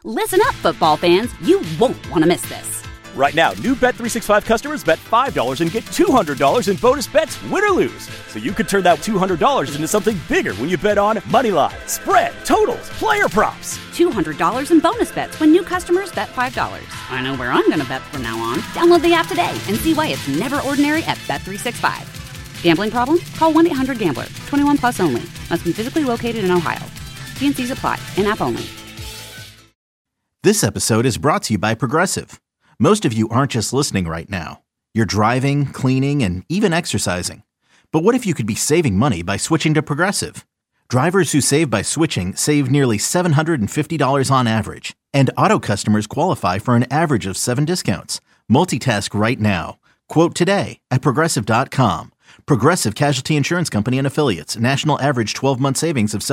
Listen up, football fans. You won't want to miss this. Right now, new Bet365 customers bet $5 and get $200 in bonus bets, win or lose. So you could turn that $200 into something bigger when you bet on money line, spread, totals, player props. $200 in bonus bets when new customers bet $5. I know where I'm going to bet from now on. Download the app today and see why it's never ordinary at Bet365. Gambling problem? Call 1-800-GAMBLER. 21 plus only. Must be physically located in Ohio. T&Cs apply. In-app only. This episode is brought to you by Progressive. Most of you aren't just listening right now. You're driving, cleaning, and even exercising. But what if you could be saving money by switching to Progressive? Drivers who save by switching save nearly $750 on average. And auto customers qualify for an average of 7 discounts. Multitask right now. Quote today at Progressive.com. Progressive Casualty Insurance Company and Affiliates. National average 12-month savings of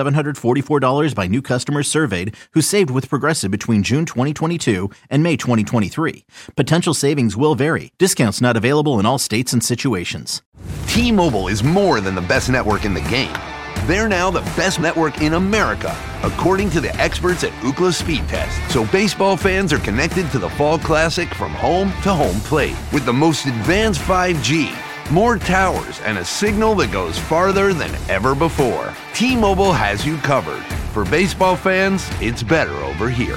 $744 by new customers surveyed who saved with Progressive between June 2022 and May 2023. Potential savings will vary. Discounts not available in all states and situations. T-Mobile is more than the best network in the game. They're now the best network in America, according to the experts at Ookla Speed Test. So baseball fans are connected to the Fall Classic from home to home plate with the most advanced 5G, more towers, and a signal that goes farther than ever before. T-Mobile has you covered. For baseball fans, it's better over here.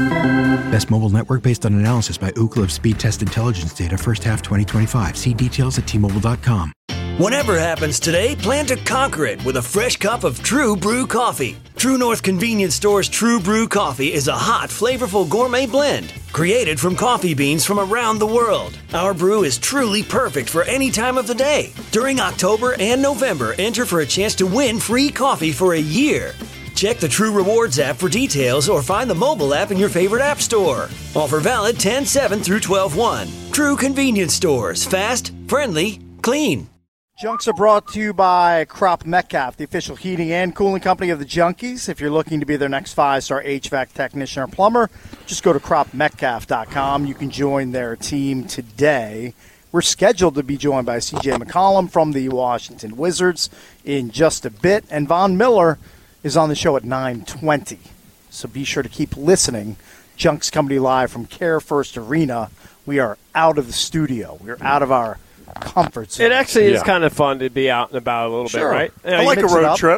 Best mobile network based on analysis by Ookla of Speed Test Intelligence data first half 2025. See details at T-Mobile.com. Whatever happens today, plan to conquer it with a fresh cup of True Brew coffee. True North Convenience Store's True Brew coffee is a hot, flavorful gourmet blend created from coffee beans from around the world. Our brew is truly perfect for any time of the day. During October and November, enter for a chance to win free coffee for a year. Check the True Rewards app for details or find the mobile app in your favorite app store. Offer valid 10/7 through 12/1. True Convenience Stores. Fast, friendly, clean. Junks are brought to you by Crop Metcalf, the official heating and cooling company of the Junkies. If you're looking to be their next 5-star HVAC technician or plumber, just go to cropmetcalf.com. You can join their team today. We're scheduled to be joined by C.J. McCollum from the Washington Wizards in just a bit. And Von Miller is on the show at 9:20. So be sure to keep listening. Junks coming to you live from Care First Arena. We are out of the studio. We're out of our comfort zone. It actually is kind of fun to be out and about a little bit, right? You know, I like a road trip.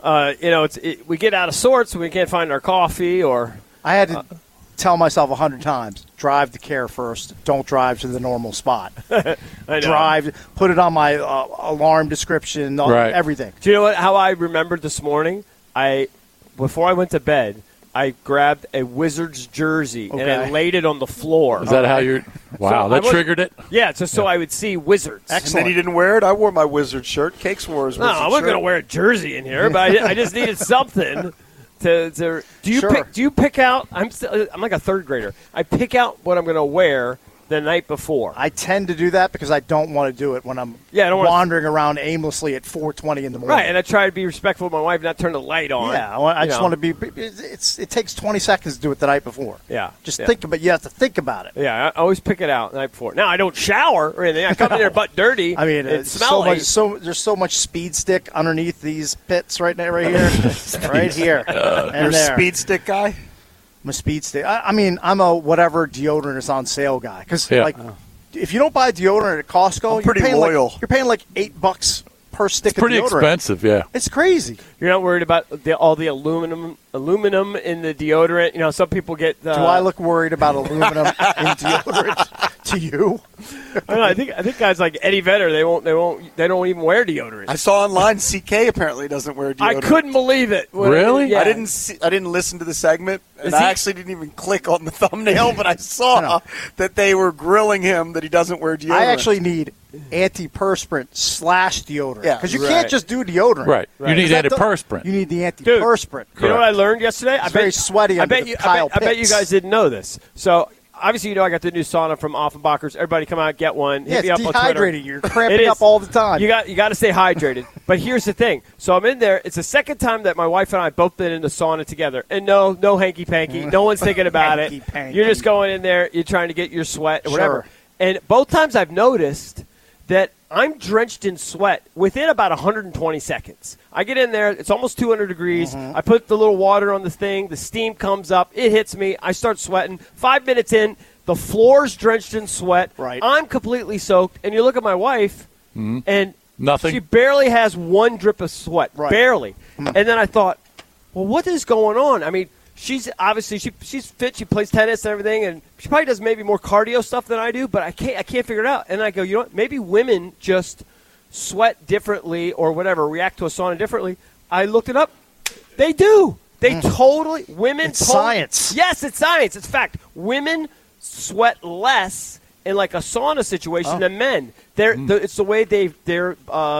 We get out of sorts when we can't find our coffee or. I had to tell myself 100 times, drive to Care First. Don't drive to the normal spot. I know. Drive, put it on my alarm description, everything. Do you know how I remembered this morning? Before I went to bed, I grabbed a Wizards jersey and I laid it on the floor. Is that how you're – wow, that triggered it? Yeah, just so I would see Wizards. Excellent. And then he didn't wear it? I wore my Wizard shirt. Cakes wore his Wizard shirt. No, I wasn't going to wear a jersey in here, but I just needed something to do you pick out – I'm like a third grader. I pick out what I'm going to wear the night before. I tend to do that because I don't want to do it when I'm wandering around aimlessly at 4:20 in the morning. Right, and I try to be respectful of my wife, not turn the light on. Yeah, I just want to be. It takes 20 seconds to do it the night before. Yeah, think about. You have to think about it. Yeah, I always pick it out the night before. Now I don't shower or anything. I come in there butt dirty. I mean, it's smelly. There's so much speed stick underneath these pits right here, right here. You're a speed stick guy. I'm a speed stick. I mean, I'm a whatever deodorant is on sale guy. Because if you don't buy deodorant at Costco, you're paying like $8 per stick of deodorant. It's pretty expensive, yeah. It's crazy. You're not worried about all the aluminum in the deodorant. You know, some people get. Do I look worried about aluminum in deodorant to you? I don't know. I think guys like Eddie Vedder, they don't even wear deodorant. I saw online CK apparently doesn't wear deodorant. I couldn't believe it. Really? Yeah. I didn't listen to the segment, and I actually didn't even click on the thumbnail, but I saw that they were grilling him that he doesn't wear deodorant. I actually need antiperspirant / deodorant. Because you can't just do deodorant. Right. You need antiperspirant. You need the antiperspirant. You know what I learned yesterday? It's very sweaty. I bet you guys didn't know this. So obviously, I got the new sauna from Offenbachers. Everybody come out and get one. Yeah, Hit me up it's on Twitter. dehydrating. You're cramping up all the time. You got to stay hydrated. But here's the thing. So I'm in there. It's the second time that my wife and I both been in the sauna together. And no hanky-panky. No one's thinking about it. You're just going in there. You're trying to get your sweat or whatever. And both times I've noticed that I'm drenched in sweat within about 120 seconds. I get in there. It's almost 200 degrees. I put the little water on the thing. The steam comes up. It hits me. I start sweating. 5 minutes in, the floor's drenched in sweat. Right. I'm completely soaked. And you look at my wife, and nothing. She barely has one drip of sweat. Right. Barely. And then I thought, well, what is going on? I mean, she's obviously she's fit. She plays tennis and everything, and she probably does maybe more cardio stuff than I do. But I can't figure it out. And I go, you know what? Maybe women just sweat differently or whatever, react to a sauna differently. I looked it up. They do. They totally women. It's science. Yes, it's science. It's fact. Women sweat less in like a sauna situation than men. It's the way their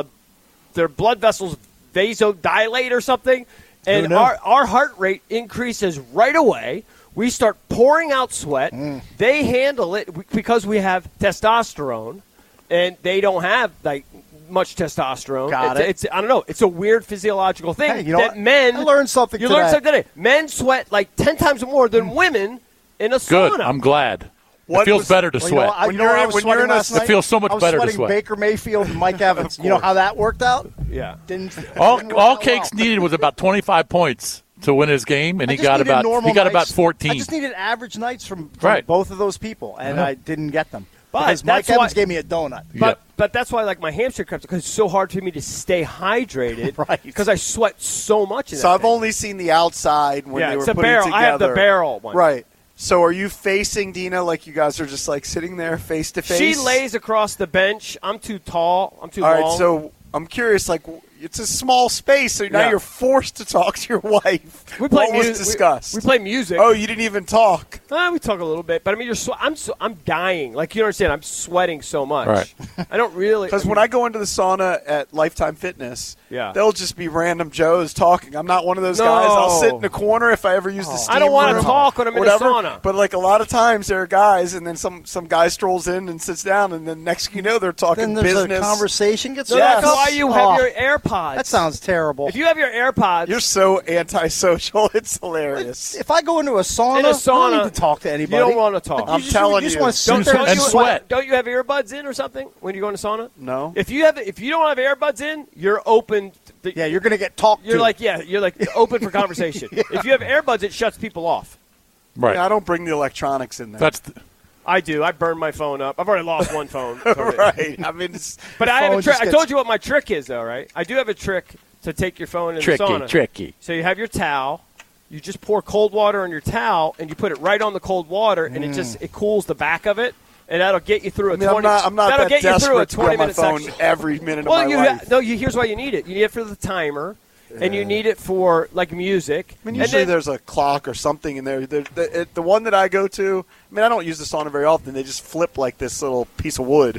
blood vessels vasodilate or something. And our heart rate increases right away. We start pouring out sweat. They handle it because we have testosterone, and they don't have like much testosterone. Got it. I don't know. It's a weird physiological thing. Hey, you know that what? men. I learned something You today. learned something today. Men sweat like 10 times more than women in a Good. sauna. I'm glad. It feels better to sweat. When I was sweating last night, it feels so much better to I was sweat. sweating Baker Mayfield and Mike Evans. You know how that worked out? Yeah. All Cakes needed was about 25 points to win his game, and he got about 14. I just needed average nights from Right. both of those people, and I didn't get them. But because Mike that's why- Evans gave me a donut. But that's why like my hamstring cramps, because it's so hard for me to stay hydrated. Right. Because I sweat so much in So that I've thing. only seen the outside when they were it's a putting barrel. it together. I have the barrel one. Right. So are you facing Dina like you guys are just like sitting there face to face? She lays across the bench. I'm too tall. I'm too All long. right, so I'm curious, like, it's a small space, so now Yeah. you're forced to talk to your wife. we play what was music. discussed? We play music. Oh, you didn't even talk. We talk a little bit, but I mean, I'm dying. Like you understand, I'm sweating so much. Right. I don't really. Because when I go into the sauna at Lifetime Fitness, Yeah. they'll just be random Joes talking. I'm not one of those guys. I'll sit in the corner if I ever use the steam I don't want to room, talk when I'm in a whatever. sauna. But like a lot of times there are guys, and then some guy strolls in and sits down, and then next thing you know they're talking Then there's business. a conversation gets So Yes. that's why you have your AirPods. That sounds terrible. If you have your AirPods, You're so antisocial. It's hilarious. If I go into a sauna, in a I sauna, don't need to talk to anybody. You don't want to talk. I'm telling you just you. want to sit there and sweat. Don't you have earbuds in or something when you go in a sauna? No. If you don't have earbuds in, you're open. Yeah, you're going to get talked You're to. like open for conversation. If you have earbuds, it shuts people off. Right. Yeah, I don't bring the electronics in there. That's I do. I burn my phone up. I've already lost one phone. right. I mean, it's, But I have a phone trick. just I gets- told you what my trick is, though, right? I do have a trick to take your phone in the sauna. tricky. So you have your towel. You just pour cold water on your towel, and you put it right on the cold water, and it cools the back of it, and that'll get you through a 20. I'm not that'll that get you through a desperate to grab my 20-minute phone section. every minute Well, of my life. here's why you need it. You need it for the timer, and you need it for like music. I mean, And usually then- there's a clock or something in there. The one that I go to, I mean, I don't use the sauna very often. They just flip like this little piece of wood.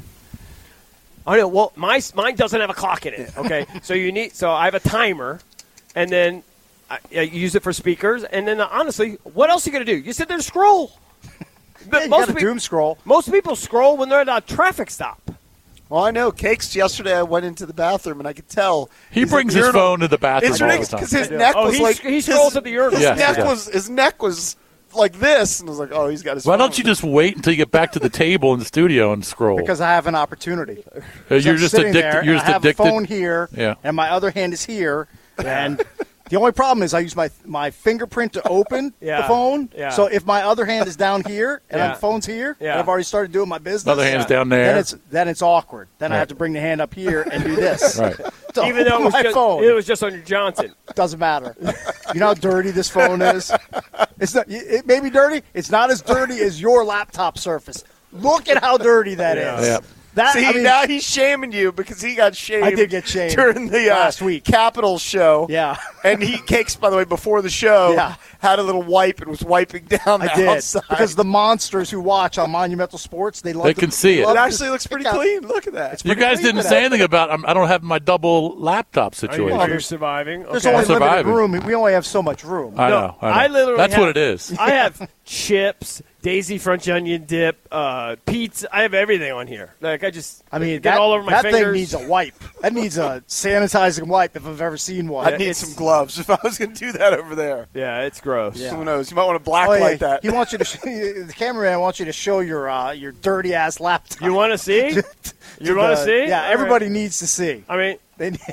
I know. Well, mine doesn't have a clock in it. Okay, so I have a timer, and then I use it for speakers, and then honestly, what else are you gonna do? You sit there and scroll. Yeah, you got to doom scroll. Most people scroll when they're at a traffic stop. Well, I know. Cakes, yesterday I went into the bathroom, and I could tell. He he's brings at the his urinal. phone to the bathroom It's all the ridiculous time. because his neck was like. he scrolls at the urinal. Yes, he His neck was like this, and I was like, oh, he's got his Why phone. don't you just wait until you get back to the table in the studio and scroll? Because I have an opportunity. You're I'm just sitting addicted. there, You're and just I have addicted. a phone here, Yeah. and my other hand is here, and the only problem is I use my fingerprint to open the phone. Yeah. So if my other hand is down here and Yeah. my phone's here, Yeah. and I've already started doing my business, Other hand's down there. then it's awkward. Then I Right. have to bring the hand up here and do this. Right. To Even though open my phone. it was just on your Johnson. Doesn't matter. You know how dirty this phone is? It's not, it may be dirty. It's not as dirty as your laptop surface. Look at how dirty that is. Yeah. That, See, I mean, now he's shaming you because he got shamed. I did get shamed during the last week. Capitals show. Yeah. And Cakes, by the way, before the show, Yeah. had a little wipe and was wiping down the I did outside. because the monsters who watch on Monumental Sports, they love. They can see it. love It to actually looks pretty pick out- clean. Look at that. You guys didn't say anything about I don't have my double laptop situation. You're surviving. There's Okay. only limited surviving. room. We only have so much room. I know. I literally That's have- what it is. I have chips, Daisy French onion dip, pizza. I have everything on here. Like I mean, get all over my fingers. That thing needs a wipe. That needs a sanitizing wipe if I've ever seen one. I need some gloves if I was going to do that over there. Yeah, it's gross. Yeah. Who knows? You might want to blacklight that. He wants you to. The cameraman wants you to show your dirty ass laptop. You want to see? You want to see? Yeah, everybody needs to see. I mean, they need.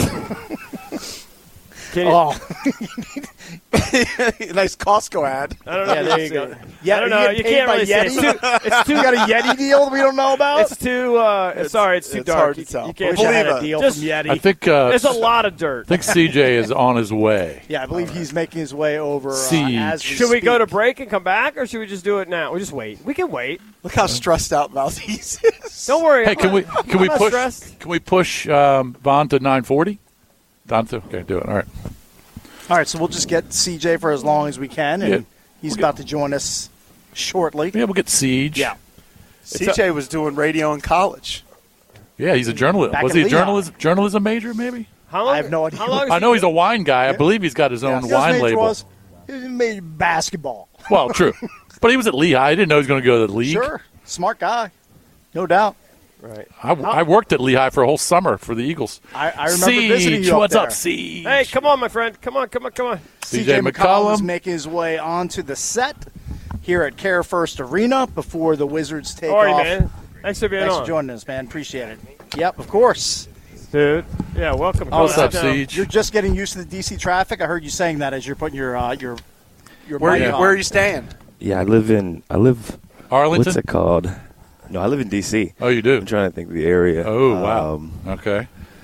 Nice Costco ad. I don't know. Yeah, there you go. Yeah, I don't know. You can't really Yeti? see. It's too. You got a Yeti deal that we don't know about? It's too. Sorry, it's too dark. Hard to tell. You can't Wish I had believe a deal Just, from Yeti. I think there's a lot of dirt. I think CJ is on his way. Yeah, I believe he's making his way over. Siege. As we Should we go to speak. break and come back, or should we just do it now? We just wait. We can wait. Look how stressed out Valdez is. Don't worry. Hey, can we I'm not push? stressed. Can we push Vaughn to 9:40? Okay, do it. All right. All right, so we'll just get CJ for as long as we can, and he's about to join us shortly. Yeah, we'll get Siege. Yeah. CJ was doing radio in college. Yeah, he's a journalist. Back Was in he a Lehigh. journalism major, maybe? How long? I have no idea. How long is I he know he's a wine guy. I believe he's got his own His wine major label. he made basketball. Well, true. But he was at Lehigh. I didn't know he was going to go to the league. Sure, smart guy, no doubt. Right. I worked at Lehigh for a whole summer for the Eagles. I remember Siege, visiting you up what's there. up, Siege? Hey, come on, my friend. Come on. CJ McCollum is making his way onto the set here at Care First Arena before the Wizards take All right, off. man. Thanks for being Thanks on. for joining us, man. Appreciate it. Yep, of course. Dude. Yeah, welcome. What's Come up, on down. Siege? You're just getting used to the DC traffic. I heard you saying that as you're putting your Where mic on. are you staying? Yeah, I live. Arlington? What's it called? No, I live in D.C. Oh, you do? I'm trying to think of the area. Oh, wow. Okay.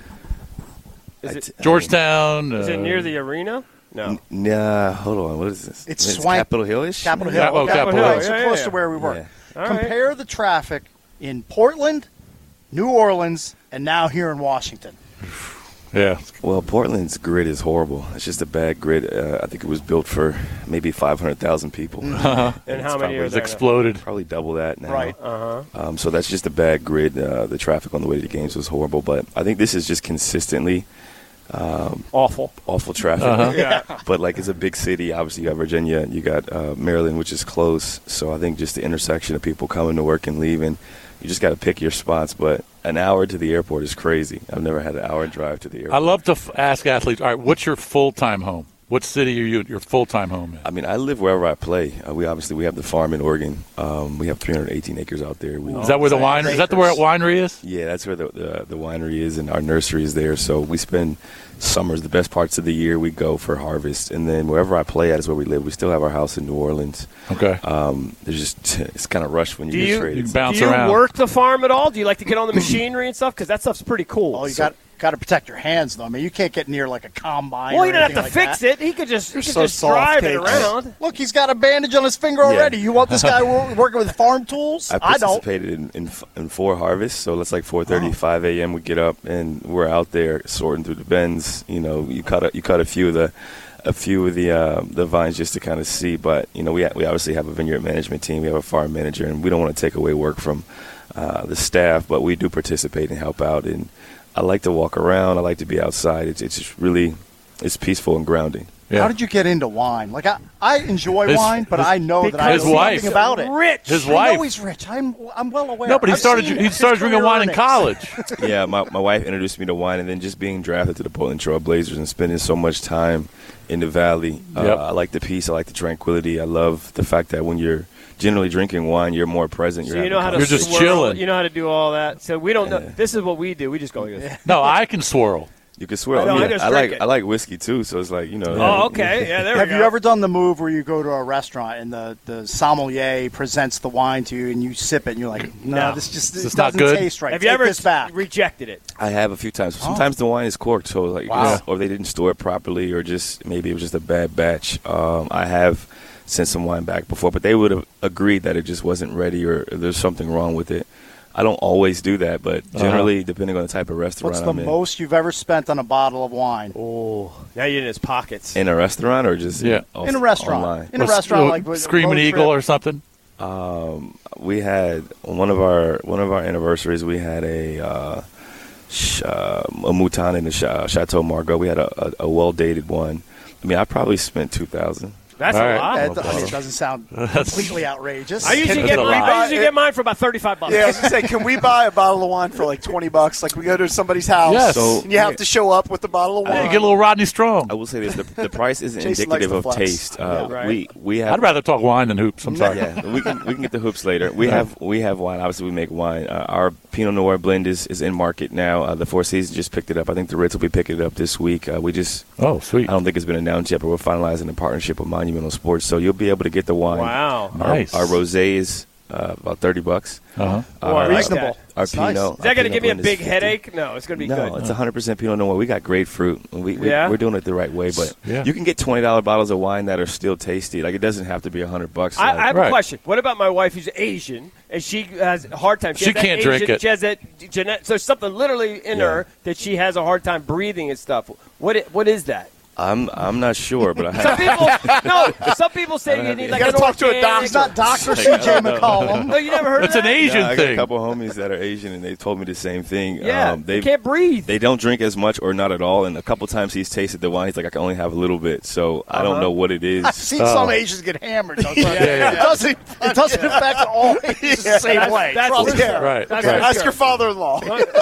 Is it Georgetown. Is it near the arena? No. Nah, hold on. What is this? It's Swank. Capitol Hill-ish? Capitol Hill. Yeah, well, Capitol Hill. Hill. So Yeah, close yeah. to where we were. Yeah. All right. Compare the traffic in Portland, New Orleans, and now here in Washington. Yeah. Well, Portland's grid is horrible. It's just a bad grid. I think it was built for maybe 500,000 people. And how many are It's there? exploded. Probably double that now. Right. So that's just a bad grid. The traffic on the way to the games was horrible. But I think this is just consistently Awful. awful traffic. Yeah. But, like, it's a big city. Obviously, you got Virginia. You got Maryland, which is close. So I think just the intersection of people coming to work and leaving, you just got to pick your spots. But an hour to the airport is crazy. I've never had an hour drive to the airport. I love to ask athletes, all right, what's your full-time home? What city are you your full-time home in? I mean, I live wherever I play. We have the farm in Oregon. We have 318 acres out there. Is that where the winery? Is that where the winery is? Yeah, that's where the winery is, and our nursery is there. So we spend summers, the best parts of the year, we go for harvest, and then wherever I play at is where we live. We still have our house in New Orleans. Okay. There's just it's kind of rushed when you get traded. You bounce Do you around. work the farm at all? Do you like to get on the machinery and stuff? Because that stuff's pretty cool. Oh, you got to protect your hands, though. I mean, you can't get near like a combine. Well, or you don't have to anything like fix that. it. He could just so soft, drive it Cakes. around. Look, he's got a bandage on his finger already. You want this guy working with farm tools? I I don't. participated in 4 harvests, so it's like 4:30, 5 a.m. We get up and we're out there sorting through the bends. You know, you cut a few of the vines just to kind of see. But you know, we obviously have a vineyard management team. We have a farm manager, and we don't want to take away work from the staff, but we do participate and help out. And I like to walk around. I like to be outside. It's just really peaceful and grounding. Yeah. How did you get into wine? Like I enjoy wine, but I know that I his know wife. something about it. Rich. His I wife. know he's rich. I'm well aware. No, but he I've started seen his drinking career wine in earnings. college. Yeah, my wife introduced me to wine, and then just being drafted to the Portland Trail Blazers and spending so much time in the Valley. Yep. I like the peace. I like the tranquility. I love the fact that when you're generally drinking wine, you're more present. So you know how to You're just swirl, chilling. You know how to do all that. So we don't know. This is what we do. We just go like this. No, I can swirl. You can swirl. I know, I just drink it. I like whiskey too, so it's like, you know. Oh, okay. Yeah, there we Have go. you ever done the move where you go to a restaurant and the sommelier presents the wine to you and you sip it and you're like, no, this just This is doesn't not good? taste right. Have Take you ever this back. rejected it? I have a few times. Sometimes the wine is corked, so like, Wow. or they didn't store it properly, or just maybe it was just a bad batch. I have sent some wine back before, but they would have agreed that it just wasn't ready, or there's something wrong with it. I don't always do that, but generally, depending on the type of restaurant What's the I'm in. most you've ever spent on a bottle of wine? Oh, now you're in his pockets. In a restaurant or just Yeah. off- In a restaurant. online? In a restaurant like with Screaming road Eagle trip. or something. We had on one of our anniversaries. We had a Mouton in the Chateau Margaux. We had a well dated one. I mean, I probably spent $2,000. That's a lot. It doesn't sound completely outrageous. I usually get mine for about $35. Yeah, I was going to say, can we buy a bottle of wine for like $20? Like we go to somebody's house and you have to show up with the bottle of wine. Get a little Rodney Strong. I will say this: the price isn't indicative of taste. We have. I'd rather talk wine than hoops. I'm sorry. Yeah, we can get the hoops later. We have wine. Obviously, we make wine. Our Pinot Noir blend is in market now. The Four Seasons just picked it up. I think the Ritz will be picking it up this week. Oh, sweet. I don't think it's been announced yet, but we're finalizing a partnership with Monumental Sports, so you'll be able to get the wine. Wow, nice. Our rosé is about $30. Reasonable. Our Pinot. Is that going to give me a big headache? No, it's going to be good. No, it's 100% Pinot Noir. We got great fruit. We're doing it the right way, but you can get $20 bottles of wine that are still tasty. Like, it doesn't have to be $100. I have a question. What about my wife who's Asian and she has a hard time? She can't drink it. She has that genetic. So there's something literally in her that she has a hard time breathing and stuff. What is that? I'm not sure, but I have. Some people say you need like got to talk to a doctor. It's not Dr. C.J. McCollum. No, you never heard of that? It's an Asian I got thing. a couple homies that are Asian, and they told me the same thing. Yeah, they can't breathe. They don't drink as much or not at all, and a couple times he's tasted the wine. He's like, I can only have a little bit, so I don't know what it is. I've seen some Asians get hammered. It doesn't affect all Asians the same way. Right. Ask your father-in-law.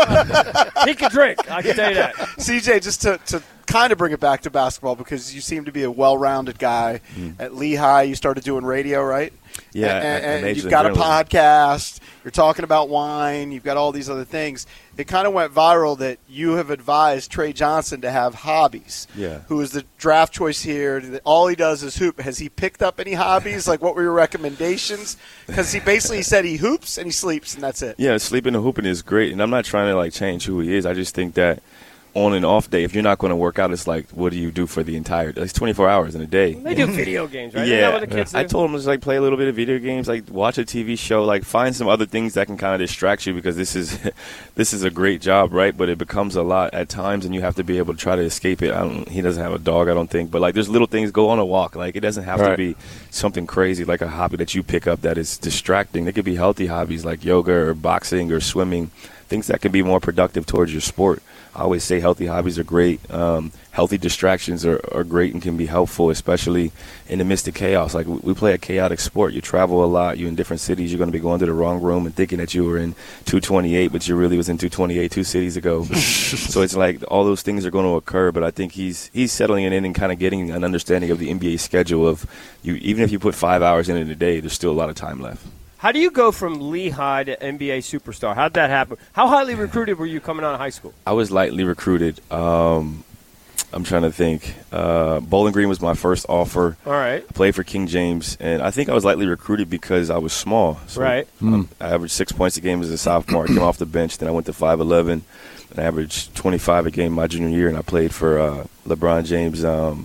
He can drink. I can tell you that. CJ, just to kind of bring it back to basketball, because you seem to be a well-rounded guy. At Lehigh, you started doing radio, right? Yeah, and you've got a podcast. You're talking about wine. You've got all these other things. It kind of went viral that you have advised Trey Johnson to have hobbies. Yeah. Who is the draft choice here? All he does is hoop. Has he picked up any hobbies? Like, what were your recommendations? Because he basically said he hoops and he sleeps, and that's it. Yeah, sleeping and hooping is great, and I'm not trying to change who he is. I just think that on and off day, if you're not going to work out, it's like, what do you do for the entire day? It's 24 hours in a day. They do video games, right? Yeah. Isn't that what the kids do? I told them to play a little bit of video games, watch a TV show, find some other things that can kind of distract you, because this is a great job, right? But it becomes a lot at times, and you have to be able to try to escape it. He doesn't have a dog, I don't think, but there's little things. Go on a walk. It doesn't have to be something crazy like a hobby that you pick up that is distracting. They could be healthy hobbies like yoga or boxing or swimming, things that can be more productive towards your sport. I always say healthy hobbies are great. Healthy distractions are great and can be helpful, especially in the midst of chaos. We play a chaotic sport. You travel a lot. You're in different cities. You're going to be going to the wrong room and thinking that you were in 228, but you really was in 228 2 cities ago. So it's all those things are going to occur. But I think he's settling in and kind of getting an understanding of the NBA schedule of you. Even if you put 5 hours in a day, there's still a lot of time left. How do you go from Lehigh to NBA superstar? How did that happen? How highly recruited were you coming out of high school? I was lightly recruited. I'm trying to think. Bowling Green was my first offer. All right. I played for King James, and I think I was lightly recruited because I was small. So right. I averaged 6 points a game as a sophomore. I came off the bench. Then I went to 5'11", and I averaged 25 a game my junior year, and I played for LeBron James'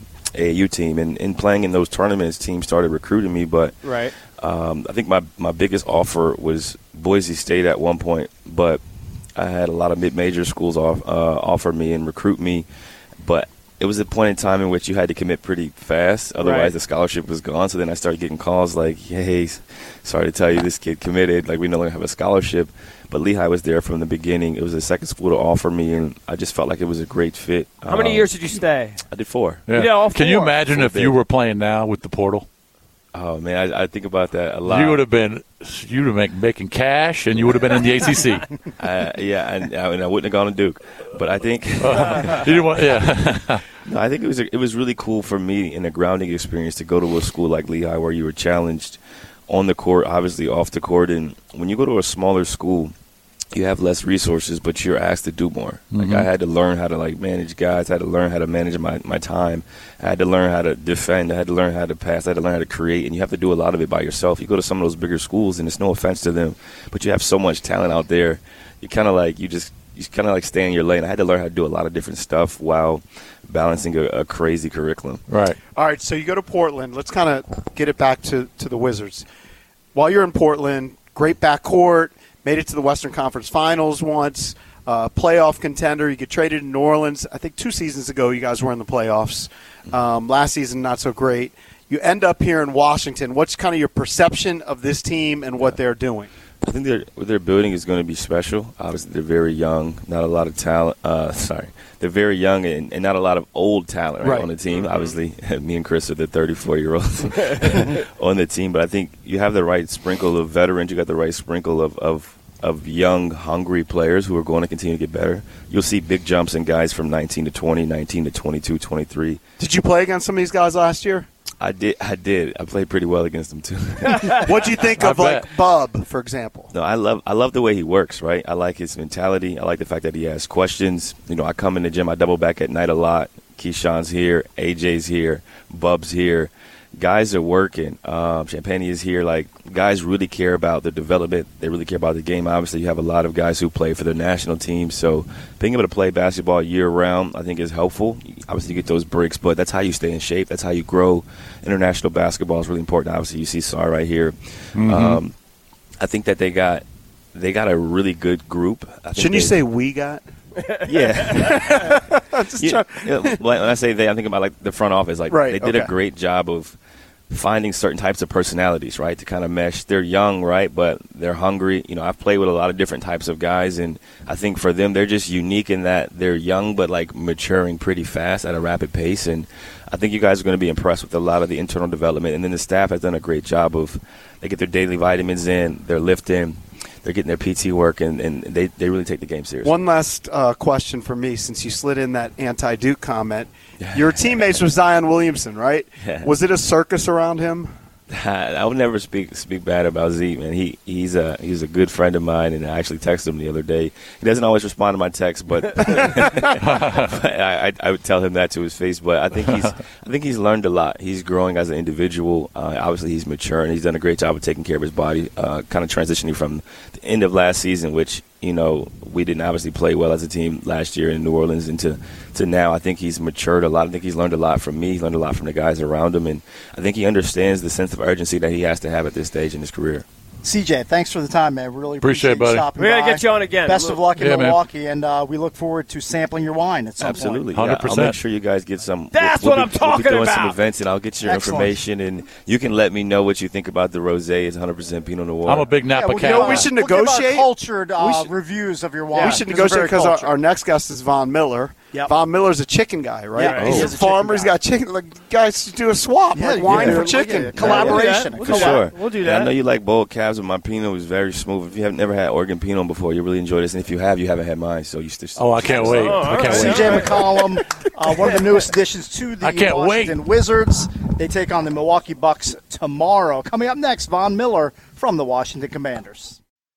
AAU team. And playing in those tournaments, teams started recruiting me. But right. I think my biggest offer was Boise State at one point, but I had a lot of mid-major schools offer me and recruit me. But it was a point in time in which you had to commit pretty fast. Otherwise, the scholarship was gone. So then I started getting calls like, hey, sorry to tell you this kid committed. We no longer have a scholarship. But Lehigh was there from the beginning. It was the second school to offer me, and I just felt like it was a great fit. How many years did you stay? I did 4. Yeah. All 4. Can you imagine if you were playing now with the portal? Oh, man, I think about that a lot. You would have been making cash, and you would have been in the ACC. And I wouldn't have gone to Duke. But I think you didn't want, No, I think it was really cool for me in a grounding experience to go to a school like Lehigh where you were challenged on the court, obviously off the court. And when you go to a smaller school, you have less resources, but you're asked to do more. I had to learn how to manage guys. I had to learn how to manage my time. I had to learn how to defend. I had to learn how to pass. I had to learn how to create. And you have to do a lot of it by yourself. You go to some of those bigger schools, and it's no offense to them, but you have so much talent out there. You kind of you kind of stay in your lane. I had to learn how to do a lot of different stuff while balancing a crazy curriculum. Right. All right, so you go to Portland. Let's kind of get it back to the Wizards. While you're in Portland, great backcourt. Made it to the Western Conference Finals once, playoff contender. You get traded to New Orleans. I think 2 seasons ago you guys were in the playoffs. Last season, not so great. You end up here in Washington. What's kind of your perception of this team and what they're doing? I think what they're building is going to be special. Obviously, they're very young, not a lot of talent. They're very young and not a lot of old talent on the team. Obviously, me and Chris are the 34-year-olds on the team. But I think you have the right sprinkle of veterans. You got the right sprinkle of young, hungry players who are going to continue to get better. You'll see big jumps in guys from 19 to 20, 19 to 22, 23. Did you play against some of these guys last year? I did. I played pretty well against him too. What do you think of like Bub, for example? No, I love the way he works. Right, I like his mentality. I like the fact that he asks questions. I come in the gym. I double back at night a lot. Keyshawn's here. AJ's here. Bub's here. Guys are working. Champagne is here. Like, guys really care about the development. They really care about the game. Obviously, you have a lot of guys who play for their national team. So being able to play basketball year-round, I think, is helpful. Obviously, you get those breaks, but that's how you stay in shape. That's how you grow. International basketball is really important. Obviously, you see Sar right here. Mm-hmm. I think that they got a really good group. Shouldn't you say we got? Yeah. When I say they, I think about like the front office. Like they did a great job of finding certain types of personalities, right, to kind of mesh. They're young, right, but they're hungry. I've played with a lot of different types of guys, and I think for them, they're just unique in that they're young but like maturing pretty fast at a rapid pace. And I think you guys are going to be impressed with a lot of the internal development. And then the staff has done a great job of they get their daily vitamins in, they're lifting. They're getting their PT work, and they really take the game seriously. One last question for me, since you slid in that anti-Duke comment. Your teammates with Zion Williamson, right? Yeah. Was it a circus around him? I would never speak bad about Z, man. He's a good friend of mine, and I actually texted him the other day. He doesn't always respond to my texts, but I would tell him that to his face. But I think he's learned a lot. He's growing as an individual. Obviously, he's mature, and he's done a great job of taking care of his body. Kind of transitioning from the end of last season, which we didn't obviously play well as a team last year in New Orleans, into now. I think he's matured a lot. I think he's learned a lot from me. He's learned a lot from the guys around him, and I think he understands the sense of urgency that he has to have at this stage in his career. CJ, thanks for the time, man. Really appreciate it, buddy. Stopping We're by. going to get you on again. Best of luck in Milwaukee, man. And we look forward to sampling your wine at some Absolutely. point. 100%. I'll make sure you guys get some. That's what I'm talking we'll be doing about. some events, and I'll get your information, and you can let me know what you think about the rosé. It's 100% Pinot Noir. I'm a big Napa cat. We should negotiate. Cultured reviews of your wine. We should negotiate because our next guest is Von Miller. Yep. Von Miller's a chicken guy, right? Yeah, he's a farmer. He's got chicken. Like, guys do a swap, like wine for chicken. Collaboration. For sure. We'll do that. And I know you like boiled calves, but my Pinot is very smooth. If you have never had Oregon Pinot before, you really enjoy this. And if you haven't had mine. So you still. Oh, I can't wait. I can't wait. CJ McCollum, one of the newest additions to the Washington Wizards. They take on the Milwaukee Bucks tomorrow. Coming up next, Von Miller from the Washington Commanders.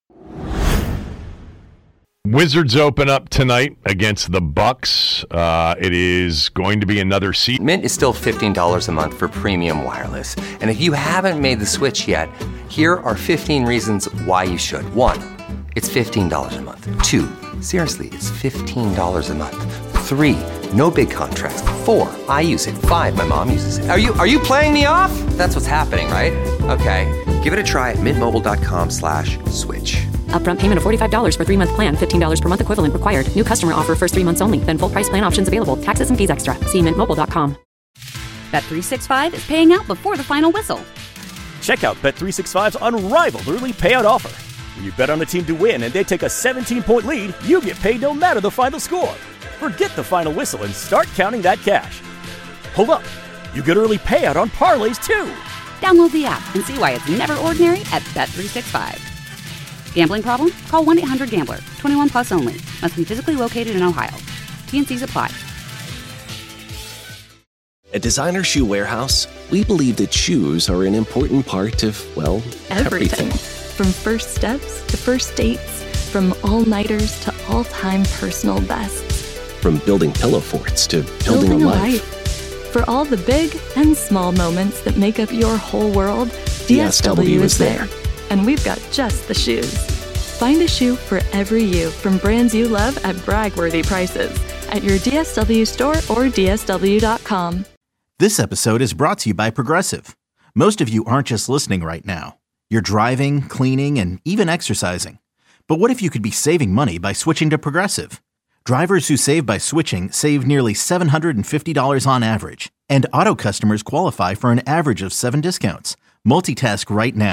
Wizards open up tonight against the Bucks. It is going to be another season. Mint is still $15 a month for premium wireless. And if you haven't made the switch yet, here are 15 reasons why you should. 1, it's $15 a month. 2, seriously, it's $15 a month. 3, no big contracts. 4, I use it. 5, my mom uses it. Are you playing me off? That's what's happening, right? Okay, give it a try at mintmobile.com/switch. Upfront payment of $45 for 3-month plan, $15 per month equivalent required. New customer offer first 3 months only. Then full price plan options available. Taxes and fees extra. See mintmobile.com. Bet365 is paying out before the final whistle. Check out Bet365's unrivaled early payout offer. When you bet on the team to win and they take a 17-point lead, you get paid no matter the final score. Forget the final whistle and start counting that cash. Hold up. You get early payout on parlays, too. Download the app and see why it's never ordinary at Bet365. Gambling problem? Call 1-800-GAMBLER. 21 plus only. Must be physically located in Ohio. T&Cs apply. At Designer Shoe Warehouse, we believe that shoes are an important part of, well, everything. From first steps to first dates, from all-nighters to all-time personal bests. From building pillow forts to building a life. For all the big and small moments that make up your whole world, DSW is there. And we've got just the shoes. Find a shoe for every you from brands you love at brag-worthy prices at your DSW store or DSW.com. This episode is brought to you by Progressive. Most of you aren't just listening right now. You're driving, cleaning, and even exercising. But what if you could be saving money by switching to Progressive? Drivers who save by switching save nearly $750 on average. And auto customers qualify for an average of 7 discounts. Multitask right now.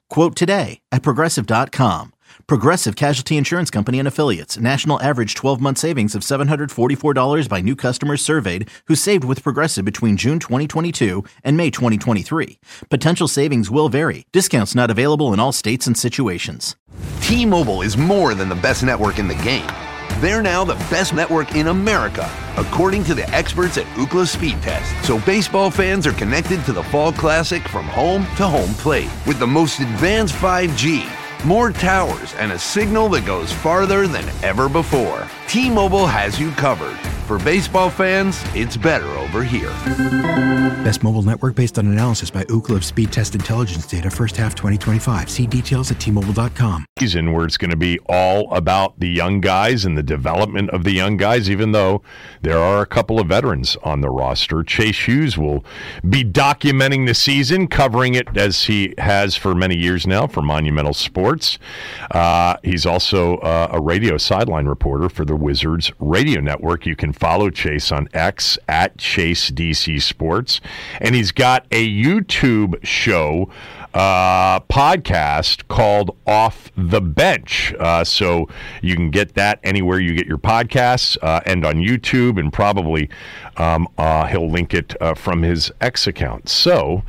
Quote today at Progressive.com. Progressive Casualty Insurance Company and Affiliates. National average 12-month savings of $744 by new customers surveyed who saved with Progressive between June 2022 and May 2023. Potential savings will vary. Discounts not available in all states and situations. T-Mobile is more than the best network in the game. They're now the best network in America, according to the experts at Ookla Speed Test. So baseball fans are connected to the Fall Classic from home to home plate with the most advanced 5G, more towers, and a signal that goes farther than ever before. T-Mobile has you covered. For baseball fans, it's better over here. Best mobile network based on analysis by Ookla Speed Test Intelligence data first half 2025. See details at T-Mobile.com. Season where it's going to be all about the young guys and the development of the young guys, even though there are a couple of veterans on the roster. Chase Hughes will be documenting the season, covering it as he has for many years now for Monumental Sports. He's also a radio sideline reporter for the Wizards radio network. You can follow Chase on X at Chase DC Sports. And he's got a YouTube show podcast called Off the Bench. So you can get that anywhere you get your podcasts and on YouTube, and probably he'll link it from his X account. So,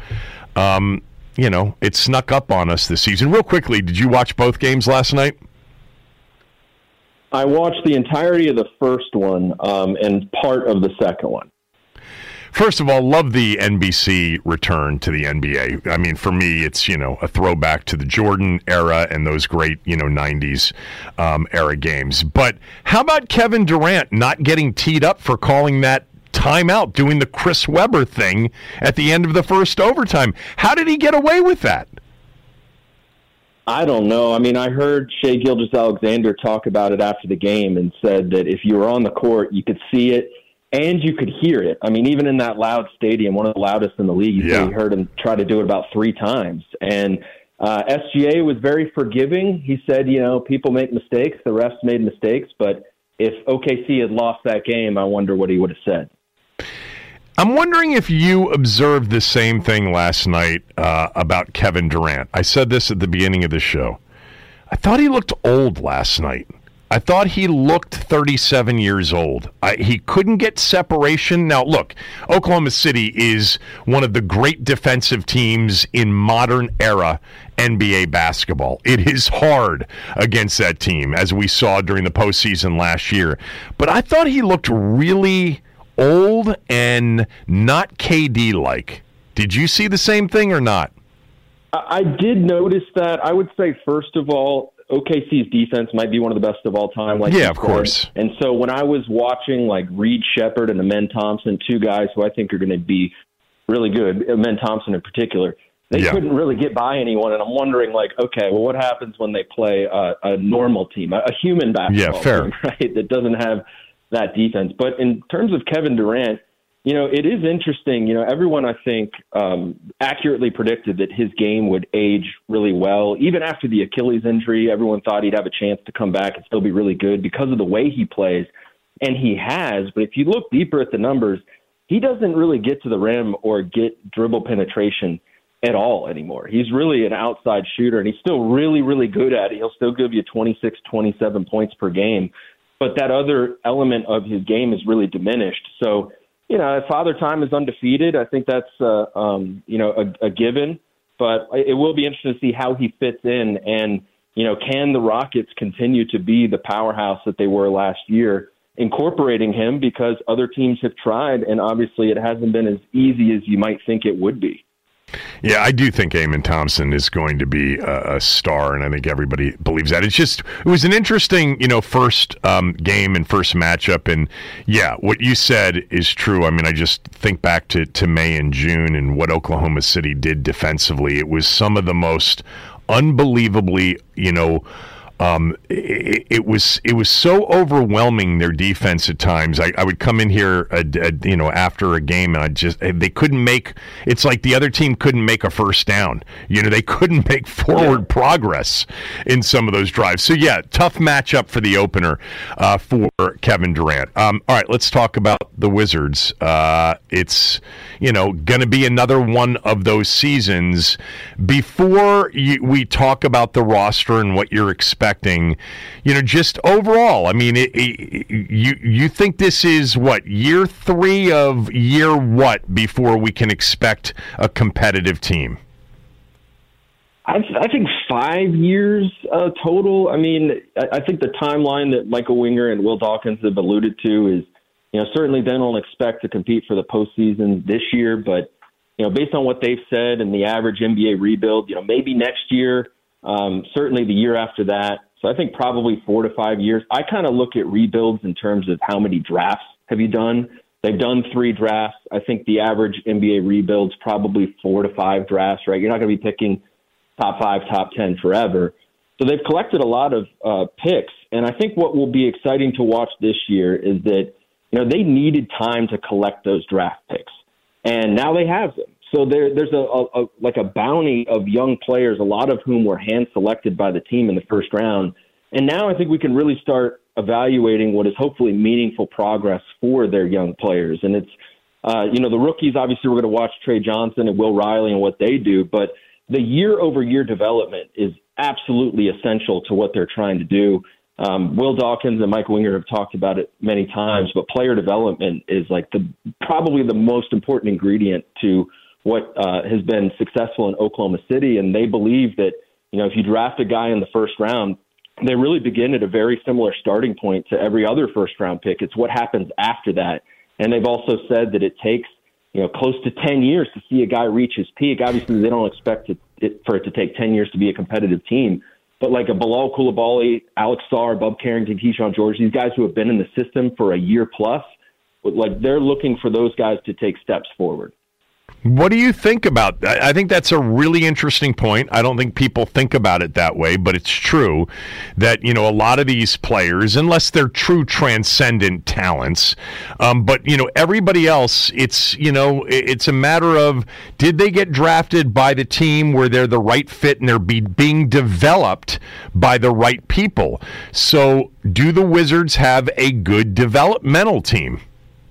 it snuck up on us this season. Real quickly, did you watch both games last night? I watched the entirety of the first one and part of the second one. First of all, love the NBC return to the NBA. I mean, for me, it's, a throwback to the Jordan era and those great, 90s era games. But how about Kevin Durant not getting teed up for calling that timeout, doing the Chris Webber thing at the end of the first overtime? How did he get away with that? I don't know. I mean, I heard Shai Gilgeous-Alexander talk about it after the game and said that if you were on the court, you could see it and you could hear it. I mean, even in that loud stadium, one of the loudest in the league, you heard him try to do it about 3 times. And SGA was very forgiving. He said, people make mistakes. The refs made mistakes. But if OKC had lost that game, I wonder what he would have said. I'm wondering if you observed the same thing last night about Kevin Durant. I said this at the beginning of the show. I thought he looked old last night. I thought he looked 37 years old. He couldn't get separation. Now, look, Oklahoma City is one of the great defensive teams in modern era NBA basketball. It is hard against that team, as we saw during the postseason last year. But I thought he looked really old and not KD-like. Did you see the same thing or not? I did notice that. I would say, first of all, OKC's defense might be one of the best of all time. Of course. And so when I was watching Reed Shepherd and Amen Thompson, 2 guys who I think are going to be really good, Amen Thompson in particular, they couldn't really get by anyone. And I'm wondering, what happens when they play a normal team, a human basketball team, right, that doesn't have that defense. But in terms of Kevin Durant, it is interesting. Everyone, I think, accurately predicted that his game would age really well. Even after the Achilles injury, everyone thought he'd have a chance to come back and still be really good because of the way he plays. And he has. But if you look deeper at the numbers, he doesn't really get to the rim or get dribble penetration at all anymore. He's really an outside shooter, and he's still really, really good at it. He'll still give you 26, 27 points per game. But that other element of his game is really diminished. So, Father Time is undefeated. I think that's, a given. But it will be interesting to see how he fits in. And, can the Rockets continue to be the powerhouse that they were last year, incorporating him, because other teams have tried, and obviously it hasn't been as easy as you might think it would be. Yeah, I do think Amen Thompson is going to be a star, and I think everybody believes that. It was an interesting, first game and first matchup, and yeah, what you said is true. I mean, I just think back to May and June and what Oklahoma City did defensively. It was some of the most unbelievably, It was so overwhelming, their defense at times. I would come in here, after a game, and they couldn't make. It's like the other team couldn't make a first down. They couldn't make forward progress in some of those drives. So yeah, tough matchup for the opener for Kevin Durant. All right, let's talk about the Wizards. It's going to be another one of those seasons. Before we talk about the roster and what you're expecting, just overall, I mean, you think this is year 3 of year what before we can expect a competitive team? I think 5 years total. I mean, I think the timeline that Michael Winger and Will Dawkins have alluded to is, certainly they don't expect to compete for the postseason this year, but based on what they've said and the average NBA rebuild, maybe next year. Certainly the year after that. So I think probably 4 to 5 years. I kind of look at rebuilds in terms of how many drafts have you done. They've done 3 drafts. I think the average NBA rebuild's probably 4 to 5 drafts, right? You're not going to be picking top 5, top 10 forever. So they've collected a lot of picks. And I think what will be exciting to watch this year is that, they needed time to collect those draft picks. And now they have them. So there's a bounty of young players, a lot of whom were hand-selected by the team in the first round. And now I think we can really start evaluating what is hopefully meaningful progress for their young players. And it's, the rookies, obviously we're going to watch Trey Johnson and Will Riley and what they do, but the year-over-year development is absolutely essential to what they're trying to do. Will Dawkins and Michael Winger have talked about it many times, but player development is probably the most important ingredient to what has been successful in Oklahoma City. And they believe that, if you draft a guy in the first round, they really begin at a very similar starting point to every other first-round pick. It's what happens after that. And they've also said that it takes, close to 10 years to see a guy reach his peak. Obviously, they don't expect for it to take 10 years to be a competitive team. But like a Bilal Coulibaly, Alex Sarr, Bub Carrington, Keyshawn George, these guys who have been in the system for a year plus, they're looking for those guys to take steps forward. What do you think about that? I think that's a really interesting point. I don't think people think about it that way, but it's true that, a lot of these players, unless they're true transcendent talents, but, everybody else, it's a matter of, did they get drafted by the team where they're the right fit and they're being developed by the right people? So do the Wizards have a good developmental team?